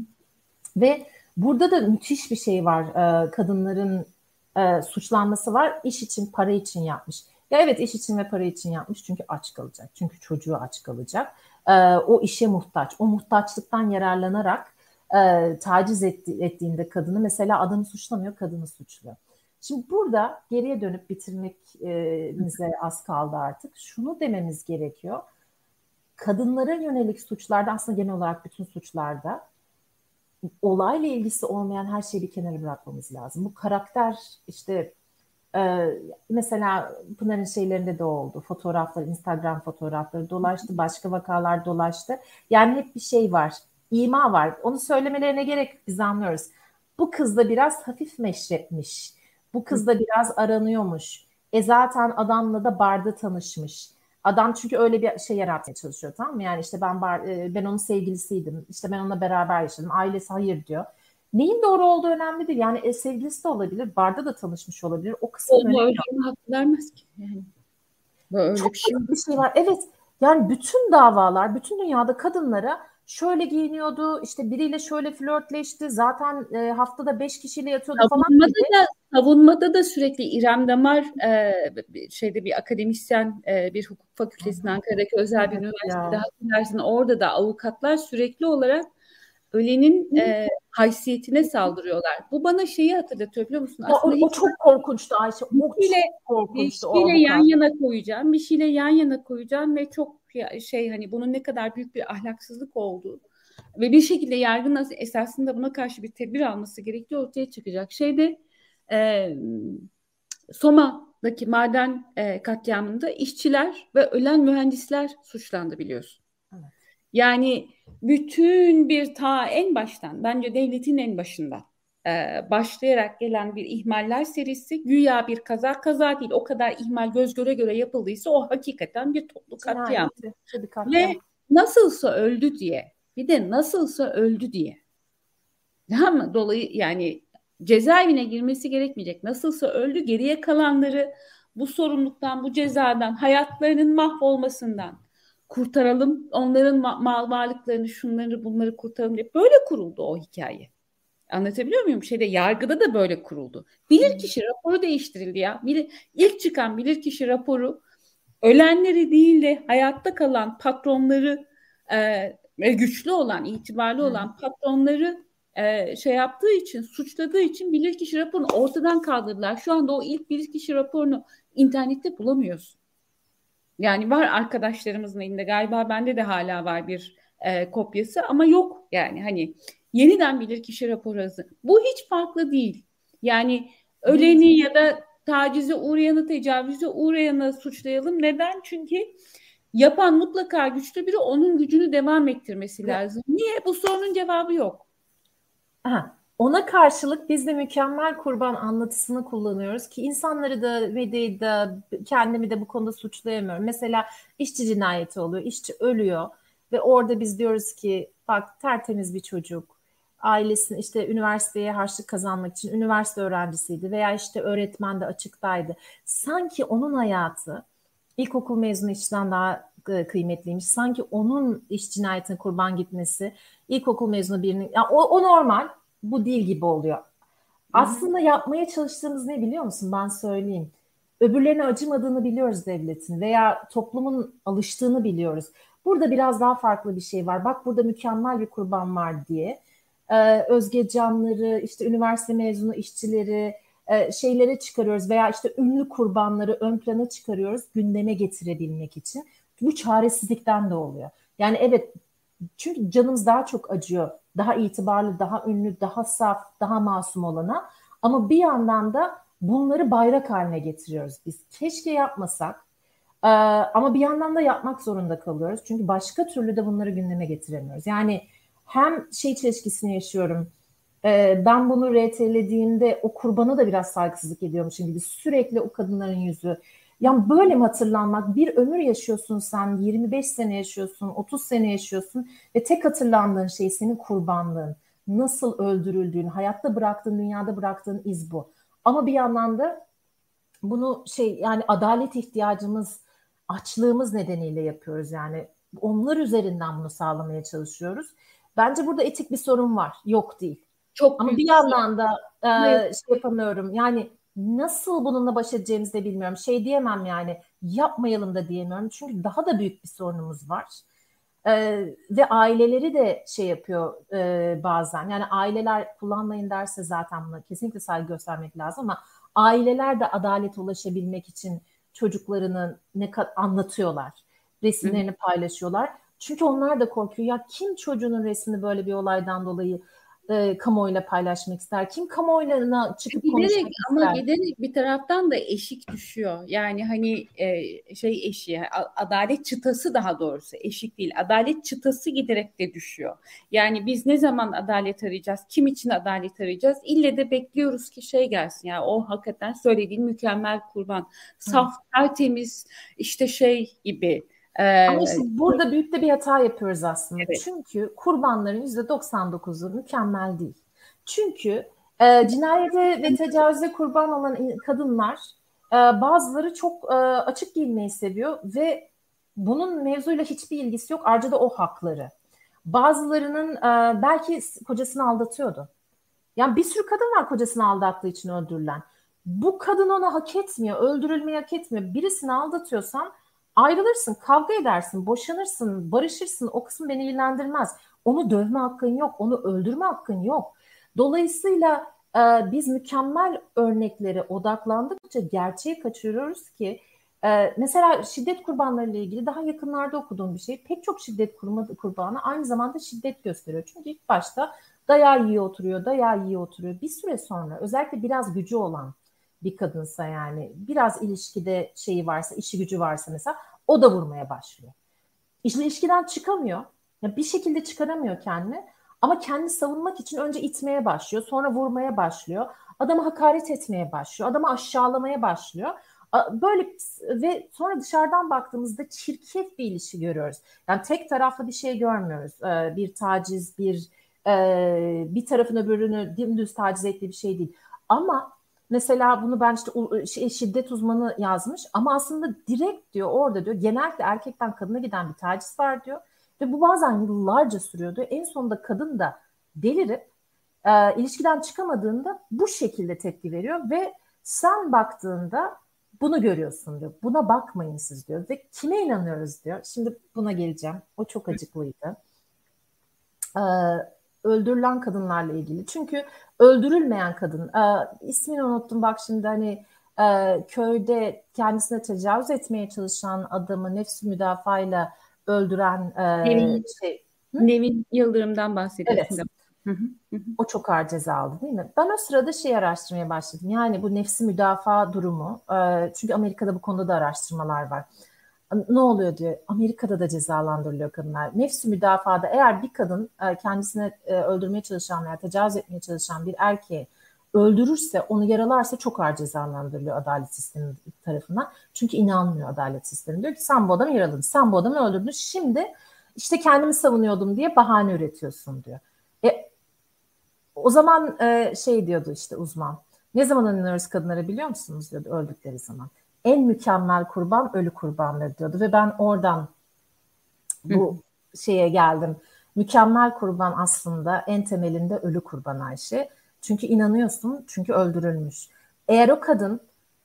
Ve burada da müthiş bir şey var. Ee, kadınların e, suçlanması var. İş için, para için yapmış. Ya evet, iş için ve para için yapmış çünkü aç kalacak. Çünkü çocuğu aç kalacak. Ee, o işe muhtaç. O muhtaçlıktan yararlanarak e, taciz etti, ettiğinde kadını, mesela adamı suçlamıyor, kadını suçluyor. Şimdi burada geriye dönüp bitirmemize az kaldı artık. Şunu dememiz gerekiyor. Kadınlara yönelik suçlarda, aslında genel olarak bütün suçlarda, olayla ilgisi olmayan her şeyi bir kenara bırakmamız lazım. Bu karakter işte e, mesela Pınar'ın şeylerinde de oldu. Fotoğrafları, Instagram fotoğrafları dolaştı. Başka vakalar dolaştı. Yani hep bir şey var. İma var. Onu söylemelerine gerek yok, biz anlıyoruz. Bu kız da biraz hafif meşrepmiş. Bu kız da biraz aranıyormuş. E zaten adamla da barda tanışmış. Adam çünkü öyle bir şey yaratmaya çalışıyor, tamam mı? Yani işte ben bar, ben onun sevgilisiydim. İşte ben onunla beraber yaşadım. Ailesi hayır diyor. Neyin doğru olduğu önemli değil. Yani e, sevgilisi de olabilir. Barda da tanışmış olabilir. O kısım önemli.
Öyle bir hak vermez ki. Yani. Böyle
Çok
bir şey.
bir şey var. Evet. Yani bütün davalar, bütün dünyada kadınlara şöyle giyiniyordu, işte biriyle şöyle flörtleşti, zaten e, haftada beş kişiyle yatıyordu
savunmada
falan gibi.
Da, savunmada da sürekli İrem Damar e, şeyde bir akademisyen e, bir hukuk fakültesinin Ankara'daki özel bir
Evet
üniversitede,
ya.
hatırlarsın, orada da avukatlar sürekli olarak ölenin e, haysiyetine saldırıyorlar. Bu bana şeyi hatırlatıyor, biliyor musun?
Ya
Aslında
o, o
hiç
çok korkunçtu Ayşe. O
bir
çok
şeyle, bir
korkunçtu o
şeyle yan
avukat.
yana koyacağım, bir şeyle yan yana koyacağım ve çok şey, hani bunun ne kadar büyük bir ahlaksızlık olduğu ve bir şekilde yargının esasında buna karşı bir tedbir alması gerektiği ortaya çıkacak. Şeyde e, Soma'daki maden e, katliamında işçiler ve ölen mühendisler suçlandı, biliyorsun.
Evet.
Yani bütün bir ta en baştan, bence devletin en başından e, başlayarak gelen bir ihmaller serisi, güya bir kaza kaza değil, o kadar ihmal göz göre göre yapıldıysa o hakikaten bir toplu katliam.
Cinayeti, tabii katliam.
Ve nasılsa öldü diye, bir de nasılsa öldü diye. Tamam mı? Dolayı yani cezaevine girmesi gerekmeyecek. Nasılsa öldü, geriye kalanları bu sorumluluktan, bu cezadan, hayatlarının mahvolmasından kurtaralım. Onların ma- mal varlıklarını, şunları bunları kurtaralım diye. Böyle kuruldu o hikaye. Anlatabiliyor muyum? Şeyde, yargıda da böyle kuruldu. Bilirkişi raporu değiştirildi ya. Bilir, ilk çıkan bilirkişi raporu ölenleri değil de hayatta kalan patronları, e, güçlü olan, itibarlı olan patronları e, şey yaptığı için, suçladığı için bilirkişi raporunu ortadan kaldırdılar. Şu anda o ilk bilirkişi raporunu internette bulamıyorsun. Yani var arkadaşlarımızın elinde, galiba bende de hala var bir e, kopyası, ama yok yani, hani yeniden bilirkişi raporu hazır. Bu hiç farklı değil. Yani öleni ya da tacize uğrayanı, tecavüze uğrayanı suçlayalım. Neden? Çünkü yapan mutlaka güçlü biri, onun gücünü devam ettirmesi lazım. Niye? Bu sorunun cevabı yok.
Aha. Ona karşılık biz de mükemmel kurban anlatısını kullanıyoruz ki insanları da, medyayı da, kendimi de bu konuda suçlayamıyorum. Mesela işçi cinayeti oluyor, işçi ölüyor ve orada biz diyoruz ki bak, tertemiz bir çocuk, ailesini işte üniversiteye harçlık kazanmak için üniversite öğrencisiydi veya işte öğretmen de açıktaydı. Sanki onun hayatı ilkokul mezunu işçiden daha e, kıymetliymiş. Sanki onun iş cinayetine kurban gitmesi ilkokul mezunu birinin, ya o, o normal, bu değil gibi oluyor. Aslında yapmaya çalıştığımız ne biliyor musun? Ben söyleyeyim. Öbürlerine acımadığını biliyoruz devletin veya toplumun alıştığını biliyoruz. Burada biraz daha farklı bir şey var. Bak, burada mükemmel bir kurban var diye. Ee, Özge Canları, işte üniversite mezunu işçileri e, şeylere çıkarıyoruz veya işte ünlü kurbanları ön plana çıkarıyoruz gündeme getirebilmek için. Bu çaresizlikten de oluyor. Yani evet, çünkü canımız daha çok acıyor. Daha itibarlı, daha ünlü, daha saf, daha masum olana. Ama bir yandan da bunları bayrak haline getiriyoruz biz. Keşke yapmasak. Ee, ama bir yandan da yapmak zorunda kalıyoruz. Çünkü başka türlü de bunları gündeme getiremiyoruz. Yani hem şey çelişkisini yaşıyorum. Ee, ben bunu R T'lediğimde o kurbana da biraz saygısızlık ediyormuşum gibi. Sürekli o kadınların yüzü. Yani böyle mi hatırlanmak? Bir ömür yaşıyorsun sen, yirmi beş sene yaşıyorsun, otuz sene yaşıyorsun ve tek hatırlandığın şey senin kurbanlığın. Nasıl öldürüldüğün, hayatta bıraktığın, dünyada bıraktığın iz bu. Ama bir yandan da bunu şey, yani adalet ihtiyacımız, açlığımız nedeniyle yapıyoruz yani. Onlar üzerinden bunu sağlamaya çalışıyoruz. Bence burada etik bir sorun var. Yok değil.
Çok
Ama
büyük
bir
bir sorun.
yandan da e, şey yapamıyorum. Yani nasıl bununla baş edeceğimizi de bilmiyorum. Şey diyemem yani, yapmayalım da diyemiyorum. Çünkü daha da büyük bir sorunumuz var. E, ve aileleri de şey yapıyor e, bazen. Yani aileler kullanmayın derse zaten buna kesinlikle saygı göstermek lazım ama aileler de adalete ulaşabilmek için çocuklarını ne kadar anlatıyorlar. Resimlerini paylaşıyorlar. Çünkü onlar da korkuyor. Ya kim çocuğunun resmini böyle bir olaydan dolayı e, kamuoyuyla paylaşmak ister? Kim kamuoyuna çıkıp
Giderek,
konuşmak
ama
ister?
giderek bir taraftan da eşik düşüyor. Yani hani e, şey eşiği, a- adalet çıtası, daha doğrusu eşik değil. Adalet çıtası giderek de düşüyor. Yani biz ne zaman adalet arayacağız? Kim için adalet arayacağız? İlle de bekliyoruz ki şey gelsin. Yani o hakikaten söylediğin mükemmel kurban. Saf, tertemiz, işte şey gibi.
Ama işte
E,
burada büyük de bir hata yapıyoruz aslında.
evet.
Çünkü kurbanların yüzde doksan dokuzu mükemmel değil. Çünkü e, cinayete ve tecavüze kurban olan kadınlar, e, bazıları çok e, açık giyinmeyi seviyor ve bunun mevzuyla hiçbir ilgisi yok. Ayrıca da o hakları. Bazılarının e, belki kocasını aldatıyordu. Yani bir sürü kadın var kocasını aldattığı için öldürülen. Bu kadın onu hak etmiyor, öldürülmeyi hak etmiyor. Birisini aldatıyorsan ayrılırsın, kavga edersin, boşanırsın, barışırsın. O kısım beni ilgilendirmez. Onu dövme hakkın yok, onu öldürme hakkın yok. Dolayısıyla e, biz mükemmel örneklere odaklandıkça gerçeği kaçırıyoruz ki e, mesela şiddet kurbanlarıyla ilgili daha yakınlarda okuduğum bir şey. Pek çok şiddet kurbanı aynı zamanda şiddet gösteriyor. Çünkü ilk başta dayağı iyi oturuyor, dayağı iyi oturuyor. Bir süre sonra özellikle biraz gücü olan bir kadınsa, yani biraz ilişkide şeyi varsa, işi gücü varsa mesela, o da vurmaya başlıyor. İşte ilişkiden çıkamıyor. Ya bir şekilde çıkaramıyor kendini ama kendini savunmak için önce itmeye başlıyor, sonra vurmaya başlıyor. Adama hakaret etmeye başlıyor, adamı aşağılamaya başlıyor. A- Böyle ve sonra dışarıdan baktığımızda çirkef bir ilişki görüyoruz. Yani tek taraflı bir şey görmüyoruz. Ee, bir taciz, bir e, bir tarafın öbürünü dümdüz taciz ettiği bir şey değil. Ama mesela bunu ben işte u- şey, şiddet uzmanı yazmış ama aslında direkt diyor orada diyor genellikle erkekten kadına giden bir taciz var diyor. Ve bu bazen yıllarca sürüyordu. En sonunda kadın da delirip e, ilişkiden çıkamadığında bu şekilde tepki veriyor ve sen baktığında bunu görüyorsun diyor. Buna bakmayın siz diyor. Ve kime inanıyoruz diyor. Şimdi buna geleceğim. O çok acıklıydı. E, öldürülen kadınlarla ilgili. Çünkü öldürülmeyen kadın, e, ismini unuttum bak şimdi hani e, köyde kendisine tecavüz etmeye çalışan adamı nefsi müdafayla öldüren e,
Nevin,
şey. Hı?
Nevin Yıldırım'dan bahsediyorsun.
Evet.
Da. Hı hı, hı hı.
O çok ağır ceza aldı değil mi? Ben o sırada şey araştırmaya başladım. Yani bu nefsi müdafaa durumu. E, çünkü Amerika'da bu konuda da araştırmalar var. Ne oluyor diyor. Amerika'da da cezalandırılıyor kadınlar. Nefsi müdafaada eğer bir kadın e, kendisine e, öldürmeye çalışan veya tecavüz etmeye çalışan bir erkeği öldürürse, onu yaralarsa çok ağır cezalandırılıyor adalet sistemi tarafından. Çünkü inanmıyor adalet sistemi. Diyor ki sen bu adamı yaraladın, sen bu adamı öldürdün. Şimdi işte kendimi savunuyordum diye bahane üretiyorsun diyor. E, o zaman e, şey diyordu işte uzman. Ne zaman inanıyoruz kadınlara biliyor musunuz diyordu öldükleri zaman. En mükemmel kurban ölü kurbanları diyordu ve ben oradan bu şeye geldim. Mükemmel kurban aslında en temelinde ölü kurban Ayşe. Çünkü inanıyorsun, çünkü öldürülmüş. Eğer o kadın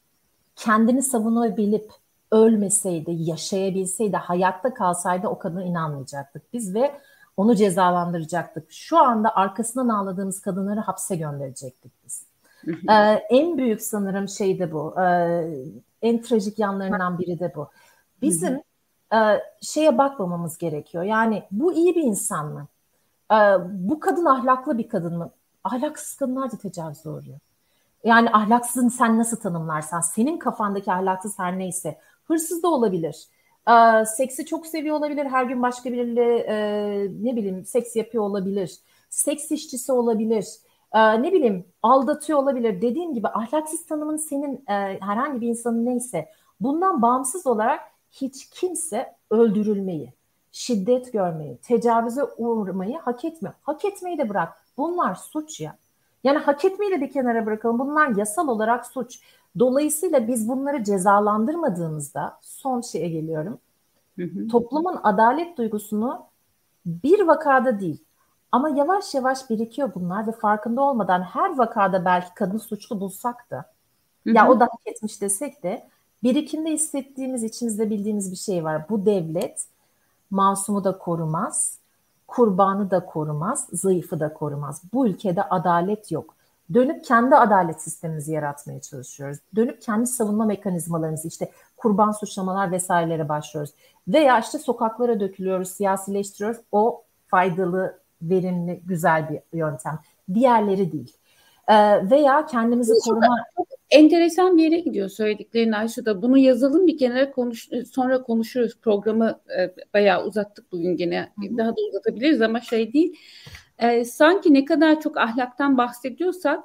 kendini savunabilip ölmeseydi, yaşayabilseydi, hayatta kalsaydı o kadına inanmayacaktık biz ve onu cezalandıracaktık. Şu anda arkasından ağladığımız kadınları hapse gönderecektik biz. Ee, en büyük sanırım şey de bu. Ee, en trajik yanlarından biri de bu. Bizim e, şeye bakmamamız gerekiyor. Yani bu iyi bir insan mı? Ee, bu kadın ahlaklı bir kadın mı? Ahlaksız kadınlar da tecavüze uğruyor. Yani ahlaksızını sen nasıl tanımlarsan, senin kafandaki ahlaksız her neyse, hırsız da olabilir. Ee, seksi çok seviyor olabilir, her gün başka biriyle e, ne bileyim seks yapıyor olabilir. Seks işçisi olabilir. Ee, ne bileyim aldatıyor olabilir. Dediğim gibi ahlaksız tanımın senin e, herhangi bir insanın neyse, bundan bağımsız olarak hiç kimse öldürülmeyi, şiddet görmeyi, tecavüze uğramayı hak etmiyor. Hak etmeyi de bırak. Bunlar suç ya. Yani hak etmeyi de bir kenara bırakalım. Bunlar yasal olarak suç. Dolayısıyla biz bunları cezalandırmadığımızda son şeye geliyorum.
Hı hı.
Toplumun adalet duygusunu bir vakada değil ama yavaş yavaş birikiyor bunlar ve farkında olmadan her vakada belki kadın suçlu bulsak da
Hı
ya
hı.
o da hak etmiş desek de birikimde hissettiğimiz, içimizde bildiğimiz bir şey var. Bu devlet masumu da korumaz, kurbanı da korumaz, zayıfı da korumaz. Bu ülkede adalet yok. Dönüp kendi adalet sistemimizi yaratmaya çalışıyoruz. Dönüp kendi savunma mekanizmalarımızı işte kurban suçlamalar vesairelere başlıyoruz. Veya işte sokaklara dökülüyoruz, siyasileştiriyoruz. O faydalı, verimli, güzel bir yöntem. Diğerleri değil. Ee, veya kendimizi koruma...
Enteresan bir yere gidiyor söylediklerin Ayşe da. Bunu yazalım bir kenara konuş, sonra konuşuruz. Programı e, bayağı uzattık bugün gene.
Hı hı.
Daha da uzatabiliriz ama şey değil. E, sanki ne kadar çok ahlaktan bahsediyorsak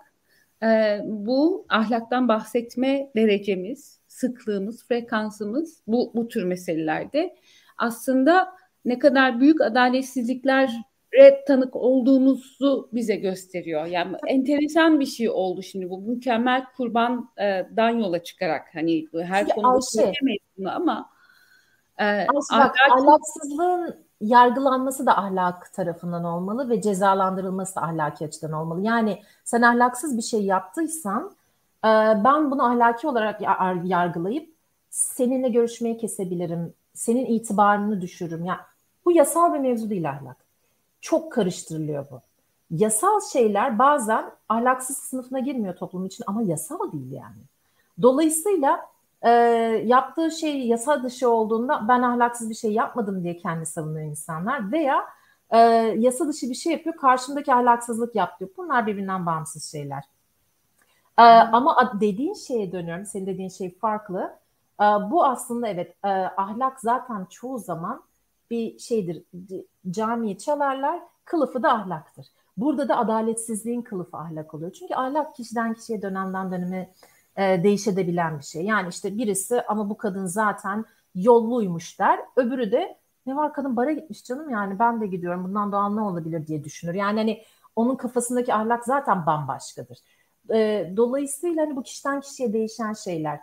e, bu ahlaktan bahsetme derecemiz, sıklığımız, frekansımız bu, bu tür meselelerde aslında ne kadar büyük adaletsizlikler tanık olduğumuzu bize gösteriyor. Yani enteresan bir şey oldu şimdi bu mükemmel kurbandan yola çıkarak hani her
Çünkü
konuda
Ayşe,
söylemeyiz bunu ama e,
Ayşe bak
ahlaki
ahlaksızlığın yargılanması da ahlak tarafından olmalı ve cezalandırılması da ahlaki açıdan olmalı. Yani sen ahlaksız bir şey yaptıysan e, ben bunu ahlaki olarak yar- yargılayıp seninle görüşmeyi kesebilirim. Senin itibarını düşürürüm. Ya bu yasal bir mevzu değil ahlak. Çok karıştırılıyor bu. Yasal şeyler bazen ahlaksız sınıfına girmiyor toplum için ama yasal değil yani. Dolayısıyla e, yaptığı şey yasa dışı olduğunda ben ahlaksız bir şey yapmadım diye kendi savunuyor insanlar veya e, yasa dışı bir şey yapıyor karşımdaki ahlaksızlık yap diyor. Bunlar birbirinden bağımsız şeyler. E, ama dediğin şeye dönüyorum. Senin dediğin şey farklı. E, bu aslında evet e, ahlak zaten çoğu zaman bir şeydir. Camiyi çalarlar, kılıfı da ahlaktır. Burada da adaletsizliğin kılıfı ahlak oluyor. Çünkü ahlak kişiden kişiye, dönemden döneme e, değişebilen bir şey. Yani işte birisi ama bu kadın zaten yolluymuş der. Öbürü de ne var, kadın bara gitmiş canım, yani ben de gidiyorum, bundan doğal ne olabilir diye düşünür. Yani hani onun kafasındaki ahlak zaten bambaşkadır. E, dolayısıyla hani bu kişiden kişiye değişen şeyler.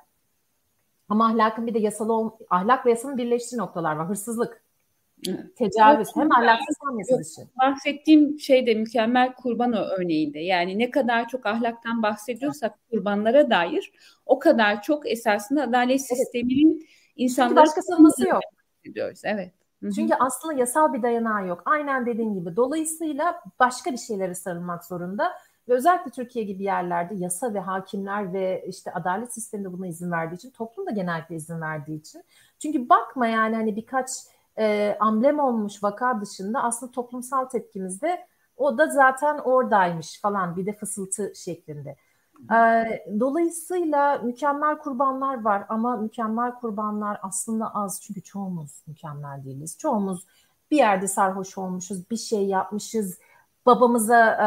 Ama ahlakın bir de yasal ol, ahlak ve yasanın birleştiği noktalar var. Hırsızlık, tecavüz, hem ahlaksız hem yasa dışı.
Bahsettiğim şey de mükemmel kurban örneğinde. Yani ne kadar çok ahlaktan bahsediyorsak kurbanlara dair, o kadar çok esasında adalet sisteminin insanların...
Çünkü başka savunması yok.
Diyoruz. Evet. Hı-hı.
Çünkü aslında yasal bir dayanağı yok. Aynen dediğin gibi. Dolayısıyla başka bir şeylere sarılmak zorunda. Ve özellikle Türkiye gibi yerlerde yasa ve hakimler ve işte adalet sistemi de buna izin verdiği için, toplum da genellikle izin verdiği için. Çünkü bakma yani hani birkaç e, amblem olmuş vaka dışında aslında toplumsal tepkimizde o da zaten oradaymış falan, bir de fısıltı şeklinde. E, dolayısıyla mükemmel kurbanlar var ama mükemmel kurbanlar aslında az, çünkü çoğumuz mükemmel değiliz. Çoğumuz bir yerde sarhoş olmuşuz, bir şey yapmışız, babamıza e,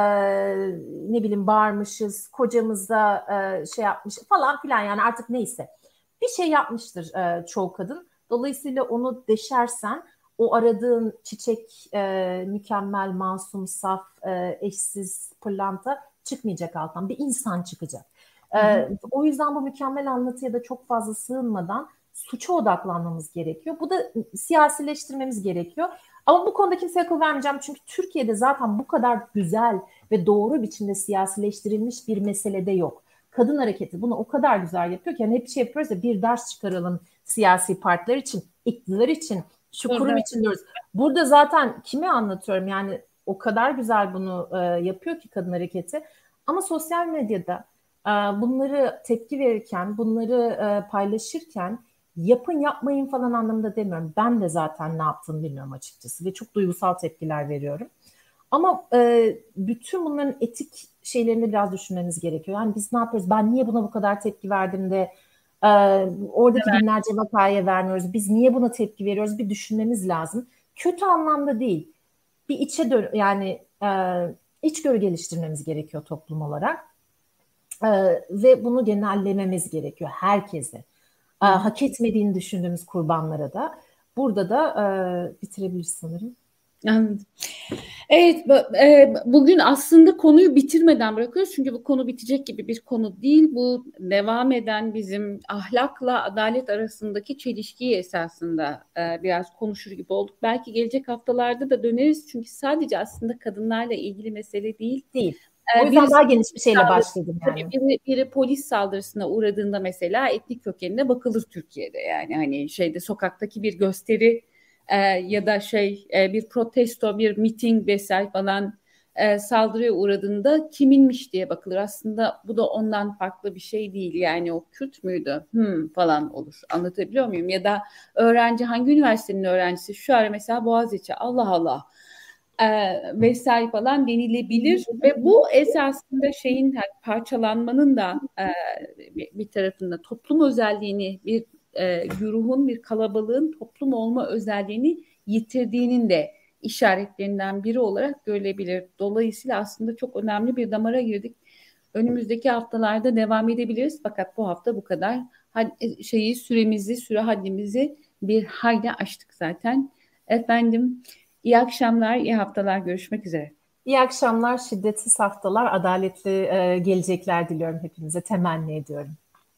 ne bileyim bağırmışız, kocamıza e, şey yapmış falan filan, yani artık neyse. Bir şey yapmıştır e, çoğu kadın. Dolayısıyla onu deşersen o aradığın çiçek, e, mükemmel, masum, saf, e, eşsiz, pırlanta çıkmayacak alttan. Bir insan çıkacak. E, o yüzden bu mükemmel anlatıya da çok fazla sığınmadan suça odaklanmamız gerekiyor. Bu da siyasileştirmemiz gerekiyor. Ama bu konuda kimseye akıl vermeyeceğim. Çünkü Türkiye'de zaten bu kadar güzel ve doğru biçimde siyasileştirilmiş bir meselede yok. Kadın hareketi bunu o kadar güzel yapıyor ki, yani hep şey yapıyoruz ya, bir ders çıkaralım siyasi partiler için, iktidar için, şu kurum evet. için diyoruz. Burada zaten kimi anlatıyorum, yani o kadar güzel bunu e, yapıyor ki kadın hareketi. Ama sosyal medyada e, bunları tepki verirken, bunları e, paylaşırken yapın yapmayın falan anlamında demiyorum. Ben de zaten ne yaptığımı bilmiyorum açıkçası ve çok duygusal tepkiler veriyorum. Ama e, bütün bunların etik şeylerini biraz düşünmemiz gerekiyor. Yani biz ne yapıyoruz? Ben niye buna bu kadar tepki verdim de e, oradaki evet. binlerce vakaya vermiyoruz? Biz niye buna tepki veriyoruz? Bir düşünmemiz lazım. Kötü anlamda değil. Bir içe dön, yani e, içgörü geliştirmemiz gerekiyor toplum olarak. E, ve bunu genellememiz gerekiyor herkese. E, hak etmediğini düşündüğümüz kurbanlara da. Burada da e, bitirebiliriz sanırım.
Anladım. Evet, bugün aslında konuyu bitirmeden bırakıyoruz. Çünkü bu konu bitecek gibi bir konu değil. Bu devam eden bizim ahlakla adalet arasındaki çelişkiyi esasında biraz konuşur gibi olduk. Belki gelecek haftalarda da döneriz. Çünkü sadece aslında kadınlarla ilgili mesele değil.
Değil. O yüzden birisi, daha geniş bir şeyle başladım yani.
Biri, biri polis saldırısına uğradığında mesela etnik kökenine bakılır Türkiye'de. Yani hani şeyde, sokaktaki bir gösteri e, ya da şey e, bir protesto, bir miting vesaire falan e, saldırıya uğradığında kiminmiş diye bakılır. Aslında bu da ondan farklı bir şey değil. Yani o Kürt müydü? Hmm, falan olur. Anlatabiliyor muyum? Ya da öğrenci, hangi üniversitenin öğrencisi? Şu ara mesela Boğaziçi, Allah Allah. E, vesaire falan denilebilir ve bu esasında şeyin, parçalanmanın da e, bir tarafında toplum özelliğini, bir e, güruhun, bir kalabalığın toplum olma özelliğini yitirdiğinin de işaretlerinden biri olarak görülebilir. Dolayısıyla aslında çok önemli bir damara girdik. Önümüzdeki haftalarda devam edebiliriz, fakat bu hafta bu kadar. Şeyi, süremizi, süre haddimizi bir hayli aştık zaten. Efendim, İyi akşamlar, iyi haftalar. Görüşmek üzere.
İyi akşamlar, şiddetsiz haftalar, adaletli e, gelecekler diliyorum hepinize, temenni ediyorum.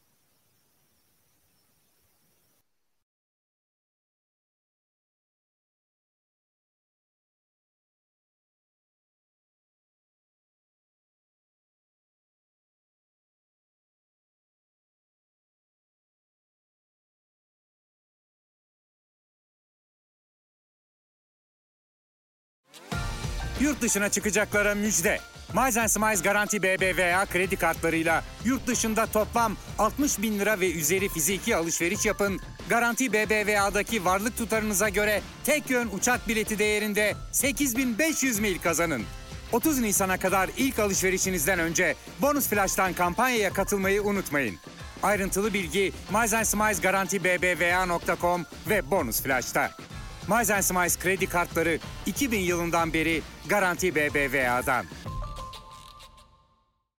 Yurt dışına çıkacaklara müjde. Miles Smiles Garanti B B V A kredi kartlarıyla yurt dışında toplam altmış bin lira ve üzeri fiziki alışveriş yapın. Garanti B B V A'daki varlık tutarınıza göre tek yön uçak bileti değerinde sekiz bin beş yüz mil kazanın. otuz Nisan'a kadar ilk alışverişinizden önce Bonus Flash'tan kampanyaya katılmayı unutmayın. Ayrıntılı bilgi miles and smiles garanti b b v a nokta com ve Bonus Flash'ta. Miles and Smiles kredi kartları iki bin yılından beri Garanti B B V A'dan.